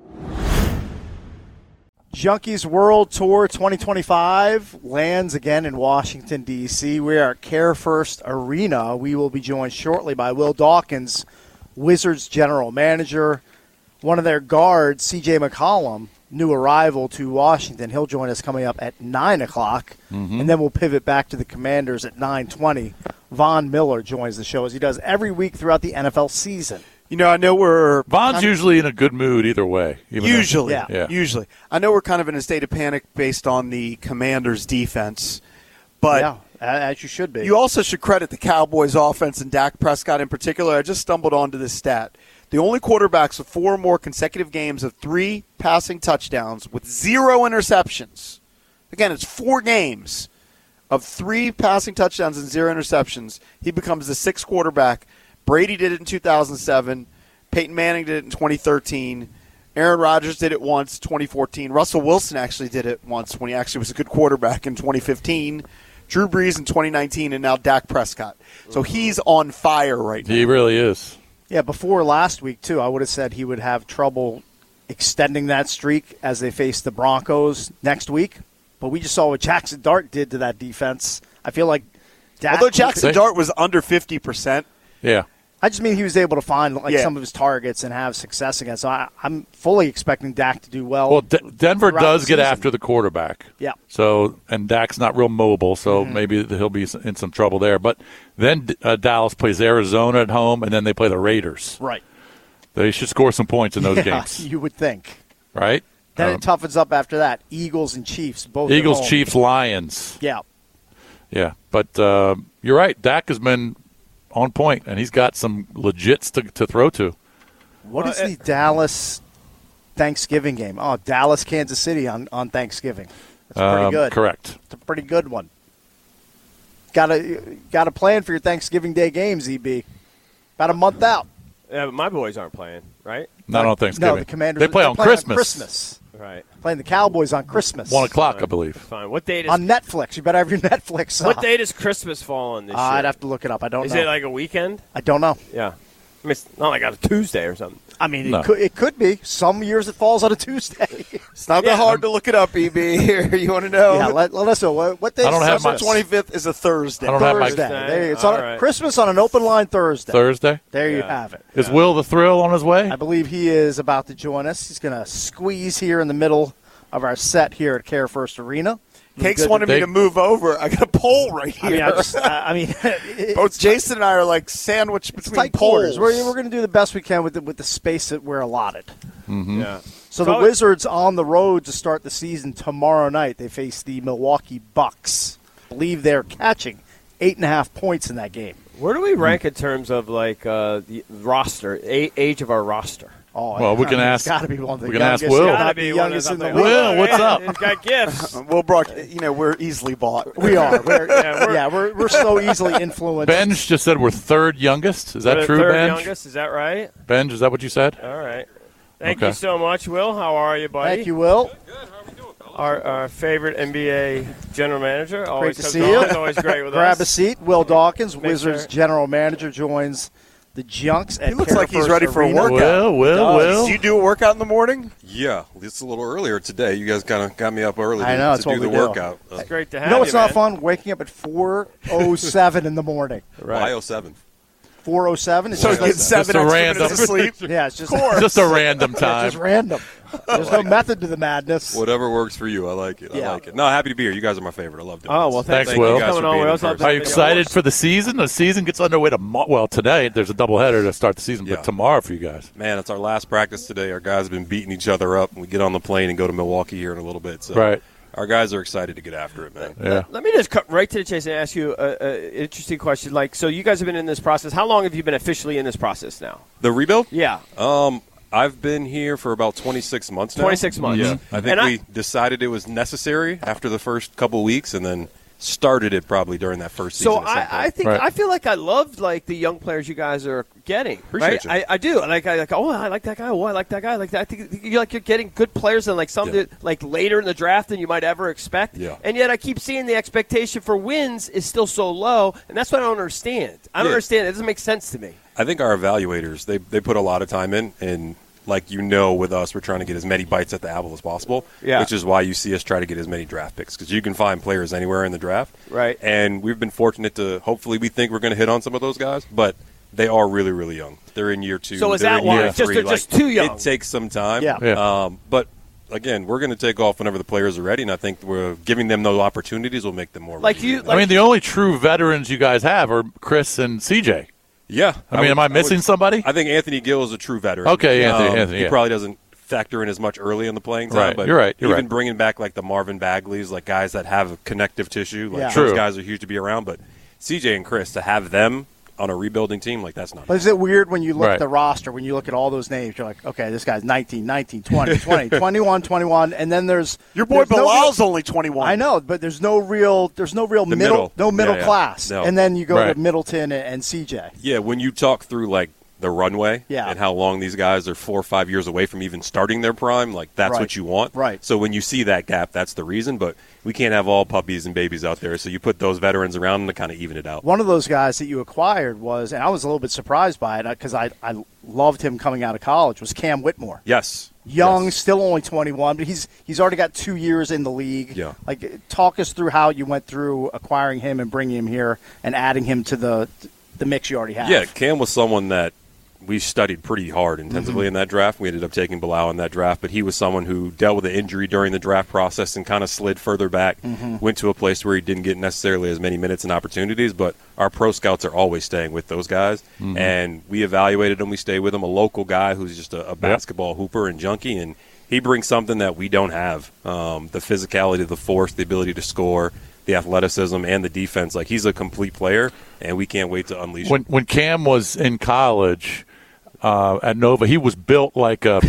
Junkies World Tour 2025 lands again in Washington, D.C. We are at Care First Arena. We will be joined shortly by Will Dawkins, Wizards general manager. One of their guards, C.J. McCollum, new arrival to Washington. He'll join us coming up at 9 o'clock, and then we'll pivot back to the Commanders at 9:20. Von Miller joins the show, as he does every week throughout the NFL season. I know Von's usually in a good mood either way. Usually. I know we're kind of in a state of panic based on the Commanders' defense, but as you should be. You also should credit the Cowboys' offense and Dak Prescott in particular. I just stumbled onto this stat. The only quarterbacks with 4 or more consecutive games of 3 passing touchdowns with 0 interceptions. Again, it's 4 games of 3 passing touchdowns and 0 interceptions. He becomes the 6th quarterback. Brady did it in 2007. Peyton Manning did it in 2013. Aaron Rodgers did it once, 2014. Russell Wilson actually did it once when he actually was a good quarterback in 2015. Drew Brees in 2019, and now Dak Prescott. So he's on fire right now. He really is. Yeah, before last week, too, I would have said he would have trouble extending that streak as they face the Broncos next week. But we just saw what Jackson Dart did to that defense. I feel like although Jackson Dart was under 50%. Yeah. I just mean he was able to find some of his targets and have success against. So I'm fully expecting Dak to do well. Well, Denver does get after the quarterback. Yeah. So, and Dak's not real mobile, so maybe he'll be in some trouble there. But then Dallas plays Arizona at home, and then they play the Raiders. Right. They should score some points in those games. You would think. Right? Then it toughens up after that. Eagles and Chiefs, both Eagles, at home. Chiefs, Lions. Yeah. Yeah. But you're right. Dak has been on point, and he's got some legits to throw to. What is the Dallas Thanksgiving game? Oh, Dallas, Kansas City on Thanksgiving. That's pretty good. Correct. It's a pretty good one. Got a plan for your Thanksgiving Day games, EB. About a month out. Yeah, but my boys aren't playing, right? Not on Thanksgiving. No, the Commanders. They play on Christmas. Right. Playing the Cowboys on Christmas. 1 o'clock, I believe. Fine. What date is on Netflix? You better have your Netflix on. What day does Christmas fall on this year? I'd have to look it up. I don't know. Is it like a weekend? I don't know. Yeah. I mean, it's not like on a Tuesday or something. I mean, it could be. Some years it falls on a Tuesday. It's not that hard to look it up, EB. Here, you want to know? Yeah, let us know. What day? December 25th is a Thursday. I don't have my Thursday. It's on Christmas on an open line Thursday. Thursday? There you have it. Is Will the Thrill on his way? I believe he is about to join us. He's going to squeeze here in the middle of our set here at Care First Arena. Cakes wanted me to move over. I got a pole right here. I mean, both Jason and I are like sandwiched between poles. We're going to do the best we can with the space that we're allotted. Mm-hmm. Yeah. So the Wizards on the road to start the season tomorrow night. They face the Milwaukee Bucks. I believe they're catching 8.5 points in that game. Where do we rank in terms of like the roster, age of our roster? Oh, well, we can ask. Got to be one of the we can ask youngest. Will. Got to be youngest in the league. Will, what's up? He's got gifts. Will Brock, we're easily bought. We are. We're so easily influenced. Benj just said we're third youngest. Is that true, third Benj? youngest, is that right? Benj, is that what you said? All right. Thank you so much, Will. How are you, buddy? Thank you, Will. Good. How are we doing, fellas? Our favorite NBA general manager. Always great to see you. Always great with Grab us. a seat. Will Dawkins, Wizards general manager, joins the Junks at He looks like he's ready for a Arena. workout. Will. Do you do a workout in the morning? Yeah, it's a little earlier today. You guys kind of got me up early I know, to that's do what the we do. workout. It's great to have You know what's not man. fun? Waking up at 4:07 in the morning. Right. Why 07? 4:07. So you get 7 a extra random minutes of sleep? Yeah, it's just Just a random time. just random. There's no method to the madness. Whatever works for you. I like it. Yeah. I like it. No, happy to be here. You guys are my favorite. I love doing Oh, this. well, Thanks, thank Will. you guys for for coming being on. in Will. person. Are you excited for the season? The season gets underway tomorrow. Well, tonight there's a doubleheader to start the season, Yeah. but tomorrow for you guys. Man, it's our last practice today. Our guys have been beating each other up. We get on the plane and go to Milwaukee here in a little bit. So Right. our guys are excited to get after it, man. Yeah. Let me just cut right to the chase and ask you an interesting question. Like, so you guys have been in this process. How long have you been officially in this process now? The rebuild? Yeah. I've been here for about 26 months now. 26 months. Yeah. I think And we decided it was necessary after the first couple weeks and then started it probably during that first season. So at some point. I think Right. I feel like I love like the young players you guys are getting. Appreciate right? you. I do. I like oh I like that guy. Oh I like that guy. I like that. I think you're getting good players and like some Yeah. that, like later in the draft than you might ever expect. Yeah. And yet I keep seeing the expectation for wins is still so low, and that's what I don't understand. I don't Yeah. understand. It doesn't make sense to me. I think our evaluators, they put a lot of time in, and like with us, we're trying to get as many bites at the apple as possible, Yeah. which is why you see us try to get as many draft picks, because you can find players anywhere in the draft. Right. And we've been fortunate to, hopefully we think we're going to hit on some of those guys, but they are really, really young. They're in year 2. So is they're that in why? year Just 3. they're just too young. It takes some time. Yeah. But again, we're going to take off whenever the players are ready, and I think we're giving them those opportunities will make them more Like ready. you- I mean, the only true veterans you guys have are Chris and CJ. Yeah. I mean, am I missing somebody? I think Anthony Gill is a true veteran. Okay, Anthony, He yeah. probably doesn't factor in as much early in the playing time. Right, But you're right, you're even right. bringing back like the Marvin Bagleys, like guys that have connective tissue, like Yeah. those True. guys are huge to be around. But CJ and Chris, to have them on a rebuilding team, like that's not. But is it weird when you look Right. at the roster, when you look at all those names, you're like, okay, this guy's 19, 19, 20, 20, 21, 21, and then there's Your boy there's no Bilal's real- only 21. I know, but there's no real middle. no middle Yeah, yeah. class. No. And then you go Right. to Middleton and CJ. Yeah, when you talk through like the runway Yeah. and how long these guys are 4 or 5 years away from even starting their prime, like that's Right. what you want. Right. So when you see that gap, that's the reason. But we can't have all puppies and babies out there. So you put those veterans around them to kind of even it out. One of those guys that you acquired and I was a little bit surprised by it because I loved him coming out of college, was Cam Whitmore. Yes. young, still only 21, but he's already got 2 years in the league. Yeah. Like, talk us through how you went through acquiring him and bringing him here and adding him to the mix you already have. Yeah, Cam was someone that we studied pretty hard intensively in that draft. We ended up taking Bilal in that draft, but he was someone who dealt with an injury during the draft process and kind of slid further back, went to a place where he didn't get necessarily as many minutes and opportunities, but our pro scouts are always staying with those guys, and we evaluated him. We stayed with him, a local guy who's just a basketball hooper and junkie, and he brings something that we don't have, the physicality, the force, the ability to score, the athleticism, and the defense. Like, he's a complete player, and we can't wait to unleash him. When Cam was in college at Nova, he was built like a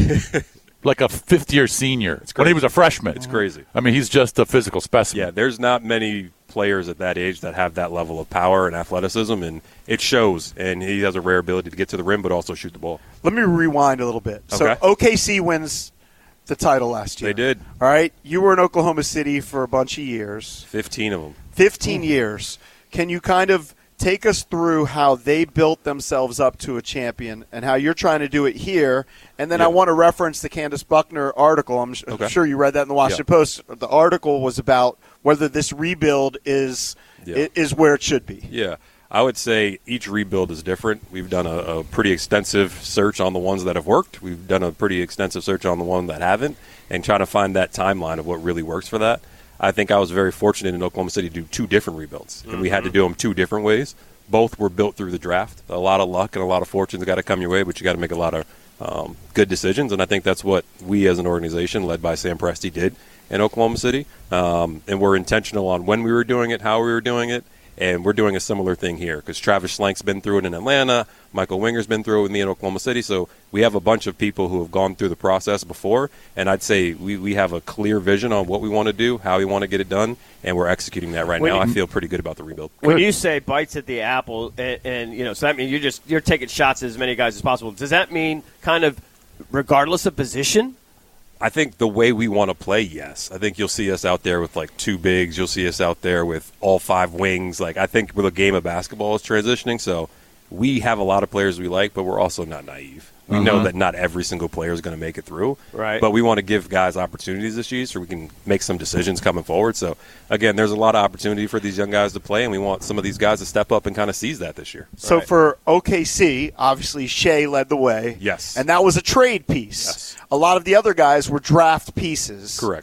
fifth-year senior when he was a freshman. It's crazy. I mean, he's just a physical specimen. Yeah, there's not many players at that age that have that level of power and athleticism, and it shows. And he has a rare ability to get to the rim but also shoot the ball. Let me rewind a little bit. So OKC wins the title last year. They did. All right. You were in Oklahoma City for a bunch of years. 15 of them. 15 years. Can you kind of take us through how they built themselves up to a champion and how you're trying to do it here? And then I want to reference the Candace Buckner article. I'm sure you read that in the Washington Post. The article was about whether this rebuild is where it should be. Yeah. I would say each rebuild is different. We've done a pretty extensive search on the ones that have worked. We've done a pretty extensive search on the ones that haven't, and trying to find that timeline of what really works for that. I think I was very fortunate in Oklahoma City to do 2 different rebuilds, and we had to do them 2 different ways. Both were built through the draft. A lot of luck and a lot of fortune's got to come your way, but you got to make a lot of good decisions, and I think that's what we as an organization, led by Sam Presti, did in Oklahoma City. And we're intentional on when we were doing it, how we were doing it. And we're doing a similar thing here because Travis Schlank's been through it in Atlanta. Michael Winger's been through it with me in Oklahoma City. So we have a bunch of people who have gone through the process before. And I'd say we have a clear vision on what we want to do, how we want to get it done, and we're executing that right now. I feel pretty good about the rebuild. When you say bites at the apple, and so that means you're taking shots at as many guys as possible. Does that mean kind of regardless of position? I think the way we want to play, yes. I think you'll see us out there with, 2 bigs. You'll see us out there with all 5 wings. I think the game of basketball is transitioning, so we have a lot of players we like, but we're also not naive. We know that not every single player is going to make it through. Right. But we want to give guys opportunities this year so we can make some decisions coming forward. So, again, there's a lot of opportunity for these young guys to play, and we want some of these guys to step up and kind of seize that this year. So for OKC, obviously Shea led the way. Yes. And that was a trade piece. Yes. A lot of the other guys were draft pieces. Correct.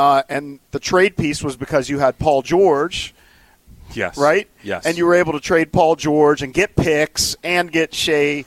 And the trade piece was because you had Paul George. Yes. Right? Yes. And you were able to trade Paul George and get picks and get Shea,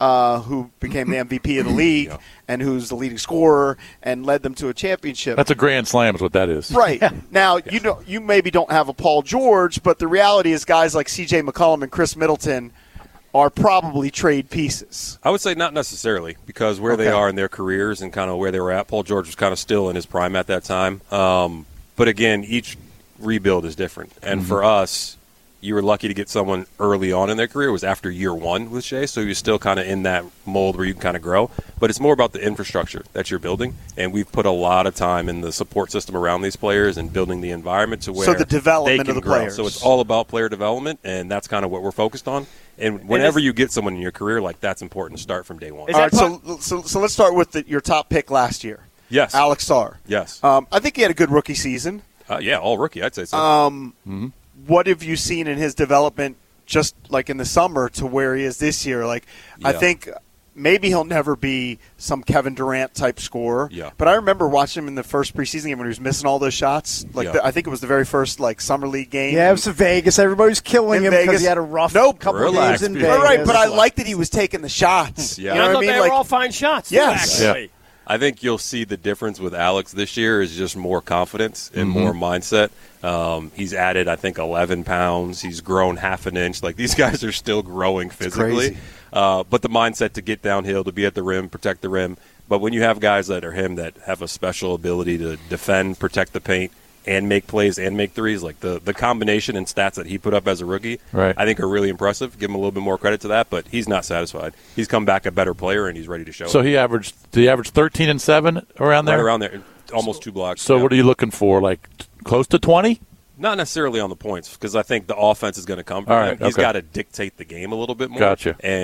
who became the MVP of the league and who's the leading scorer and led them to a championship. That's a grand slam is what that is. Right. Now, you maybe don't have a Paul George, but the reality is guys like C.J. McCollum and Chris Middleton are probably trade pieces. I would say not necessarily because where they are in their careers and kind of where they were at. Paul George was kind of still in his prime at that time. But, again, each rebuild is different. And for us, you were lucky to get someone early on in their career. It was after year 1 with Shea, so you're still kind of in that mold where you can kind of grow. But it's more about the infrastructure that you're building, and we've put a lot of time in the support system around these players and building the environment to where the development they can of the grow. players. So it's all about player development, and that's kind of what we're focused on. And whenever you get someone in your career, that's important to start from day 1. All right, so let's start with your top pick last year. Yes. Alex Sarr. Yes. I think he had a good rookie season. Yeah, all rookie, I'd say so. What have you seen in his development just in the summer to where he is this year? I think maybe he'll never be some Kevin Durant type scorer. Yeah. But I remember watching him in the first preseason game when he was missing all those shots. I think it was the very first summer league game. Yeah, it was in Vegas. Everybody was killing him because he had a rough couple of games in Vegas. All right, but I like that he was taking the shots. Yeah. You know I what I thought mean? they were all fine shots. Yes. Too, actually. I think you'll see the difference with Alex this year is just more confidence and more mindset. He's added, I think, 11 pounds. He's grown half an inch. These guys are still growing physically. But the mindset to get downhill, to be at the rim, protect the rim. But when you have guys that are him that have a special ability to defend, protect the paint, and make plays and make threes, the combination and stats that he put up as a rookie, right, I think are really impressive. Give him a little bit more credit to that, but he's not satisfied. He's come back a better player, and he's ready to show So it. he averaged 13 and 7 around there? Right around there, almost 2 blocks. So what are you looking for, close to 20? Not necessarily on the points, because I think the offense is going to come from him. He's got to dictate the game a little bit more. Gotcha. And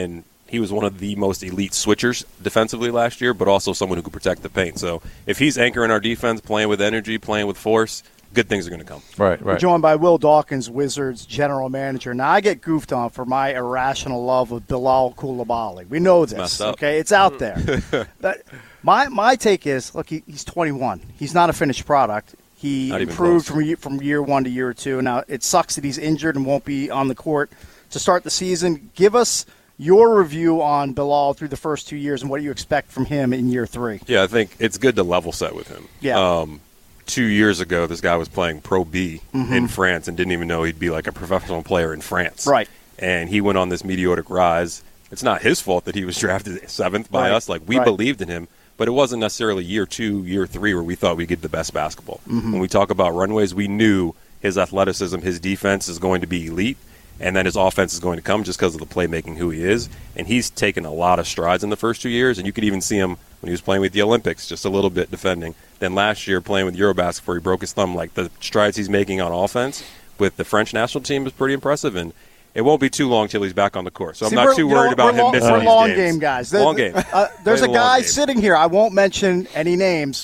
he was one of the most elite switchers defensively last year, but also someone who could protect the paint. So if he's anchoring our defense, playing with energy, playing with force, good things are going to come. Right. We're joined by Will Dawkins, Wizards general manager. Now, I get goofed on for my irrational love of Bilal Coulibaly. We know this, okay? It's out there. But my take is, look, he's 21. He's not a finished product. He improved from year one to year two. Now, it sucks that he's injured and won't be on the court to start the season. Give us your review on Bilal through the first 2 years and what you expect from him in year three. Yeah, I think it's good to level set with him. Yeah. 2 years ago, this guy was playing Pro B in France and didn't even know he'd be like a professional player in France. Right. And he went on this meteoric rise. It's not his fault that he was drafted 7th by us. Like, we believed in him, but it wasn't necessarily year 2, year 3 where we thought we'd get the best basketball. When we talk about runways, we knew his athleticism, his defense is going to be elite, and then his offense is going to come just because of the playmaking, who he is. And he's taken a lot of strides in the first 2 years, and you could even see him when he was playing with the Olympics, just a little bit defending. Then last year playing with Eurobasket before he broke his thumb, like the strides he's making on offense with the French national team is pretty impressive, and it won't be too long till he's back on the court. So I'm not too worried about him missing these long games. Game guys. Long game. There's a guy sitting here, I won't mention any names,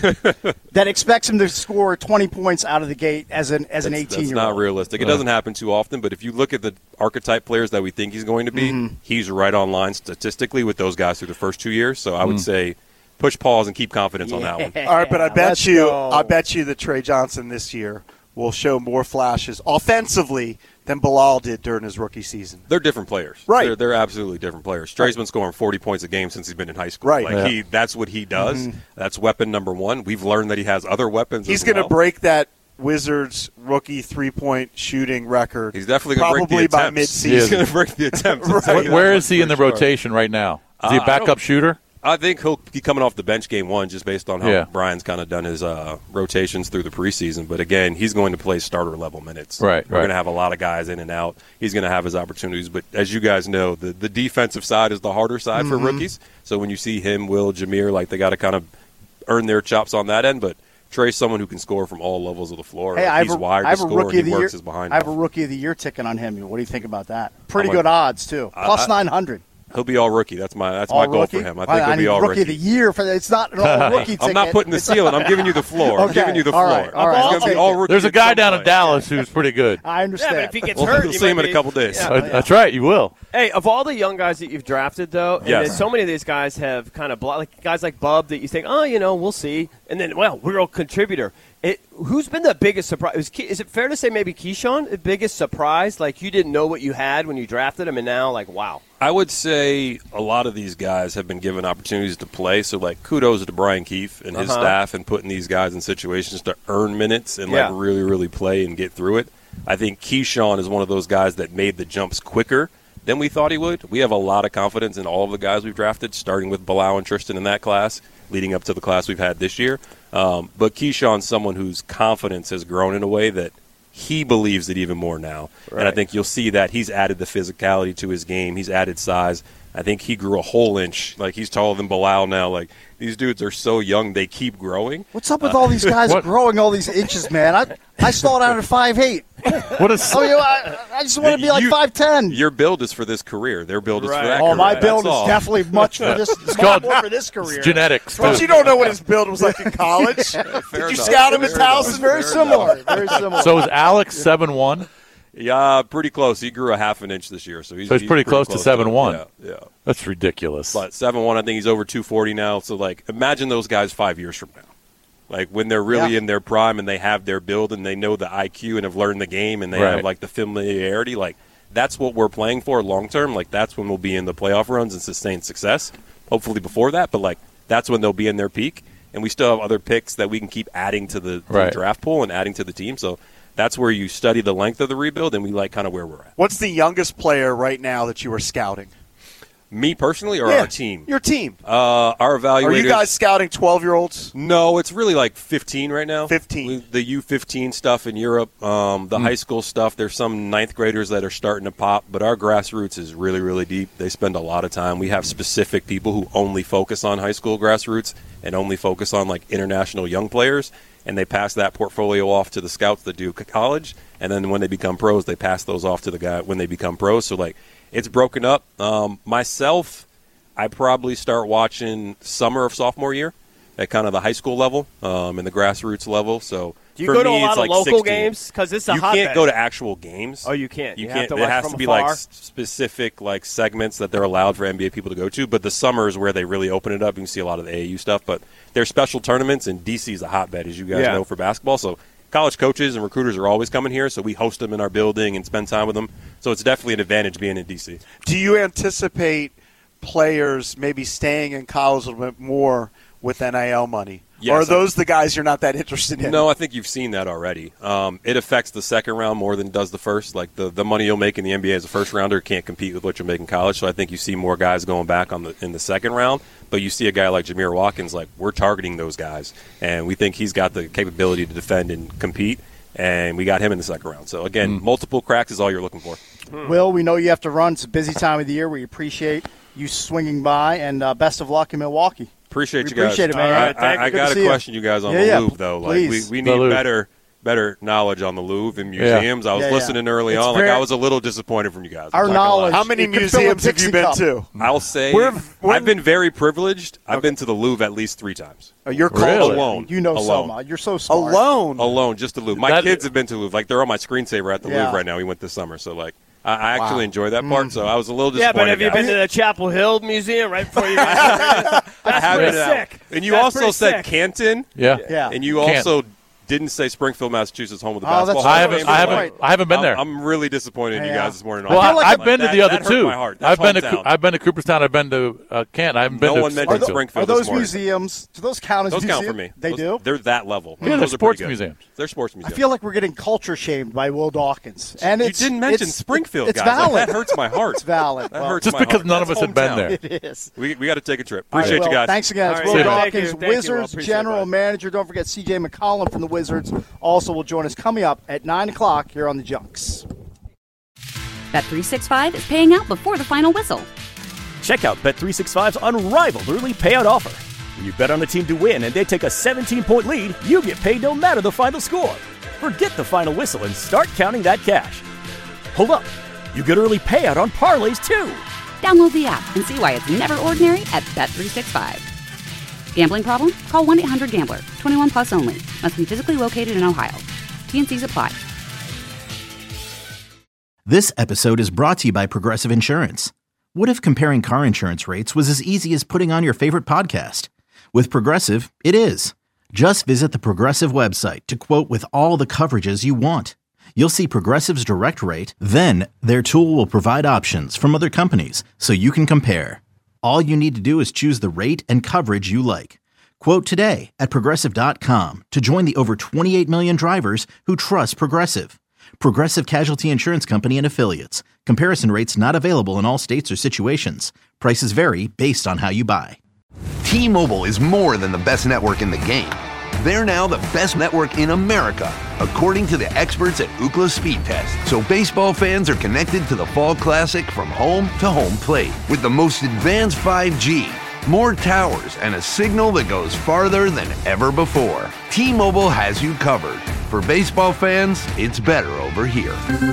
that expects him to score 20 points out of the gate as an 18-year-old. That's not realistic. It doesn't happen too often, but if you look at the archetype players that we think he's going to be, he's right on line statistically with those guys through the first 2 years. So I would say push pause and keep confidence on that one. All right, but I bet you that Trey Johnson this year will show more flashes offensively than Bilal did during his rookie season. They're different players. Right. They're absolutely different players. Trey's been scoring 40 points a game since he's been in high school. Right. Like that's what he does. That's weapon number one. We've learned that he has other weapons He's going to break that Wizards rookie three-point shooting record. He's definitely going to break the by attempts. mid-season. He's going to break the attempts. Where is he in the rotation right now? Is he a backup shooter? I think he'll be coming off the bench game one just based on how Brian's kind of done his rotations through the preseason. But, again, he's going to play starter-level minutes. Right. We're going to have a lot of guys in and out. He's going to have his opportunities. But as you guys know, the defensive side is the harder side for rookies. So when you see him, Will, Jameer, like they got to kind of earn their chops on that end. But Trey's someone who can score from all levels of the floor. Hey, he's wired to score, and he works his behind. I have a Rookie of the Year ticket on him. What do you think about that? Pretty good odds, too. Plus 900. He'll be all rookie. That's my goal for him. I think he'll be all rookie of the year. It's not an all rookie ticket. I'm not putting the ceiling. I'm giving you the floor. I'm giving you the floor. All right. He's going to be all rookie. There's a guy down in Dallas who's pretty good. I understand. Yeah, but if he gets hurt, you'll see him in a couple days. Yeah. That's right. You will. Hey, of all the young guys that you've drafted, though, and Yes. so many of these guys have kind of like guys like Bub that you think, we'll see, and then real contributor. Who's been the biggest surprise? Is it fair to say maybe Keyshawn, the biggest surprise? Like you didn't know what you had when you drafted him, and now like wow. I would say a lot of these guys have been given opportunities to play. So like kudos to Brian Keefe and his staff and putting these guys in situations to earn minutes and like really, really play and get through it. I think Keyshawn is one of those guys that made the jumps quicker than we thought he would. We have a lot of confidence in all of the guys we've drafted, starting with Bilal and Tristan in that class, leading up to the class we've had this year. But Keyshawn's someone whose confidence has grown in a way that he believes it even more now. Right. And I think you'll see that he's added the physicality to his game. He's added size. I think he grew a whole inch. Like, he's taller than Bilal now. Like, these dudes are so young, they keep growing. What's up with all these guys growing all these inches, man? I stalled out at 5'8". What is? I just want to be like 5'10". Your build is for this career. Their build is for that career. career. My build is definitely much for this. It's called more for this career. It's genetics. But you don't know what his build was like in college. Did you scout him at house? Very similar. Very similar. So is Alex 7'1"? Yeah, pretty close. He grew a half an inch this year, so he's pretty close to 7'1". Yeah. That's ridiculous. But 7'1", I think he's over 240 now. So like, imagine those guys 5 years from now. Like when they're really in their prime and they have their build and they know the IQ and have learned the game and they have like the familiarity, like that's what we're playing for long term. Like that's when we'll be in the playoff runs and sustain success. Hopefully before that, but like that's when they'll be in their peak. And we still have other picks that we can keep adding to the draft pool and adding to the team. So that's where you study the length of the rebuild and we like kind of where we're at. What's the youngest player right now that you are scouting? Me personally or our team? Your team. Our evaluators. Are you guys scouting 12-year-olds? No, it's really like 15 right now. 15. The U15 stuff in Europe, the high school stuff. There's some ninth graders that are starting to pop, but our grassroots is really, really deep. They spend a lot of time. We have specific people who only focus on high school grassroots and only focus on like international young players, and they pass that portfolio off to the scouts that do college, and then when they become pros, they pass those off to the guy when they become pros. So like, it's broken up. Myself, I probably start watching summer of sophomore year at kind of the high school level and the grassroots level. So do you for go to me, a lot it's of like local 16. games? Because it's a you hotbed. can't go to actual games. Oh, you can't. You have can't. to It watch has from to be afar. like specific like segments that they're allowed for NBA people to go to. But the summer is where they really open it up. You can see a lot of the AAU stuff. But there's special tournaments, and DC is a hotbed, as you guys know, for basketball. So college coaches and recruiters are always coming here. So we host them in our building and spend time with them. So it's definitely an advantage being in DC. Do you anticipate players maybe staying in college a little bit more with NIL money? Yes, or are those the guys you're not that interested in? No, I think you've seen that already. It affects the second round more than it does the first. Like the money you'll make in the NBA as a first rounder can't compete with what you'll make in college. So I think you see more guys going back in the second round. But you see a guy like Jameer Watkins, like we're targeting those guys, and we think he's got the capability to defend and compete. And we got him in the second round. So again, multiple cracks is all you're looking for. Will, we know you have to run. It's a busy time of the year. We appreciate you swinging by, and best of luck in Milwaukee. Appreciate you guys. Appreciate it, man. I got to question you guys on the Louvre, though. Like we need better knowledge on the Louvre and museums. I was listening early on. I was a little disappointed from you guys. Our knowledge. How many museums have you been to? I'll say I've been very privileged. I've been to the Louvre at least 3 times. Oh, you're alone. You know so much. You're so smart. Alone, just the Louvre. My kids have been to the Louvre. Like they're on my screensaver at the Louvre right now. We went this summer, so like. I actually enjoy that part, so I was a little disappointed. Yeah, but have you been to the Chapel Hill Museum right before you guys? That's pretty sick. And you also said Canton. Yeah. And you also didn't say Springfield, Massachusetts, home of the basketball. I haven't been there. I'm really disappointed in you guys this morning. Well, I've been to the other two. I've been to Cooperstown. I've been to Canton. I haven't been to No one mentioned Springfield. Are those museums? Do those count as those museums? count for me. They do? They're that level. Yeah, they're those sports are pretty good. museums. They're sports museums. I feel like we're getting culture shamed by Will Dawkins. And you didn't mention Springfield, it's guys. valid. Like, that hurts my heart. It's valid. That hurts just my because heart. none of us had been there. It is. We got to take a trip. All right, Appreciate you guys. Thanks again. It's All Will right, Dawkins, thank you, Wizards Will. General Manager. Don't forget C.J. McCollum from the Wizards also will join us coming up at 9 o'clock here on the Junks. Bet365 is paying out before the final whistle. Check out Bet365's unrivaled early payout offer. When you bet on a team to win and they take a 17-point lead, you get paid no matter the final score. Forget the final whistle and start counting that cash. Hold up. You get early payout on parlays, too. Download the app and see why it's never ordinary at Bet365. Gambling problem? Call 1-800-GAMBLER. 21 plus only. Must be physically located in Ohio. T&Cs apply. This episode is brought to you by Progressive Insurance. What if comparing car insurance rates was as easy as putting on your favorite podcast? With Progressive, it is. Just visit the Progressive website to quote with all the coverages you want. You'll see Progressive's direct rate, then their tool will provide options from other companies so you can compare. All you need to do is choose the rate and coverage you like. Quote today at Progressive.com to join the over 28 million drivers who trust Progressive. Progressive Casualty Insurance Company and Affiliates. Comparison rates not available in all states or situations. Prices vary based on how you buy. T-Mobile is more than the best network in the game. They're now the best network in America, according to the experts at Ookla Speed Test. So baseball fans are connected to the Fall Classic from home to home plate with the most advanced 5G, more towers, and a signal that goes farther than ever before. T-Mobile has you covered. For baseball fans, it's better over here.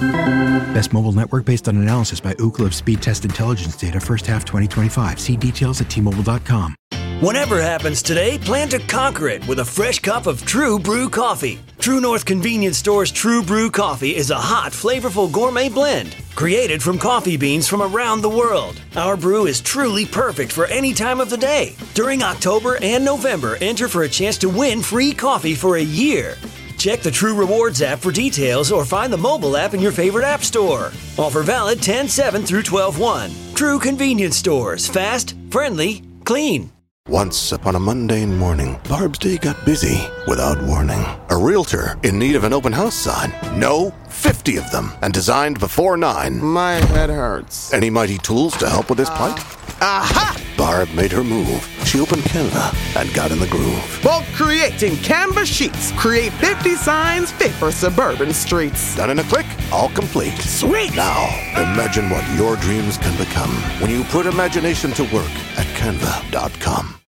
Best mobile network based on analysis by Ookla Speed Test Intelligence data first half 2025. See details at T-Mobile.com. Whatever happens today, plan to conquer it with a fresh cup of True Brew coffee. True North Convenience Store's True Brew coffee is a hot, flavorful gourmet blend created from coffee beans from around the world. Our brew is truly perfect for any time of the day. During October and November, enter for a chance to win free coffee for a year. Check the True Rewards app for details or find the mobile app in your favorite app store. Offer valid 10/7 through 12/1. True Convenience Stores. Fast, friendly, clean. Once upon a mundane morning, Barb's day got busy without warning. A realtor in need of an open house sign. No, 50 of them, and designed before 9. My head hurts. Any mighty tools to help with this plight? Aha! Barb made her move. She opened Canva and got in the groove. Bulk creating Canva sheets. Create 50 signs fit for suburban streets. Done in a click, all complete. Sweet! Now, imagine what your dreams can become when you put imagination to work at Canva.com.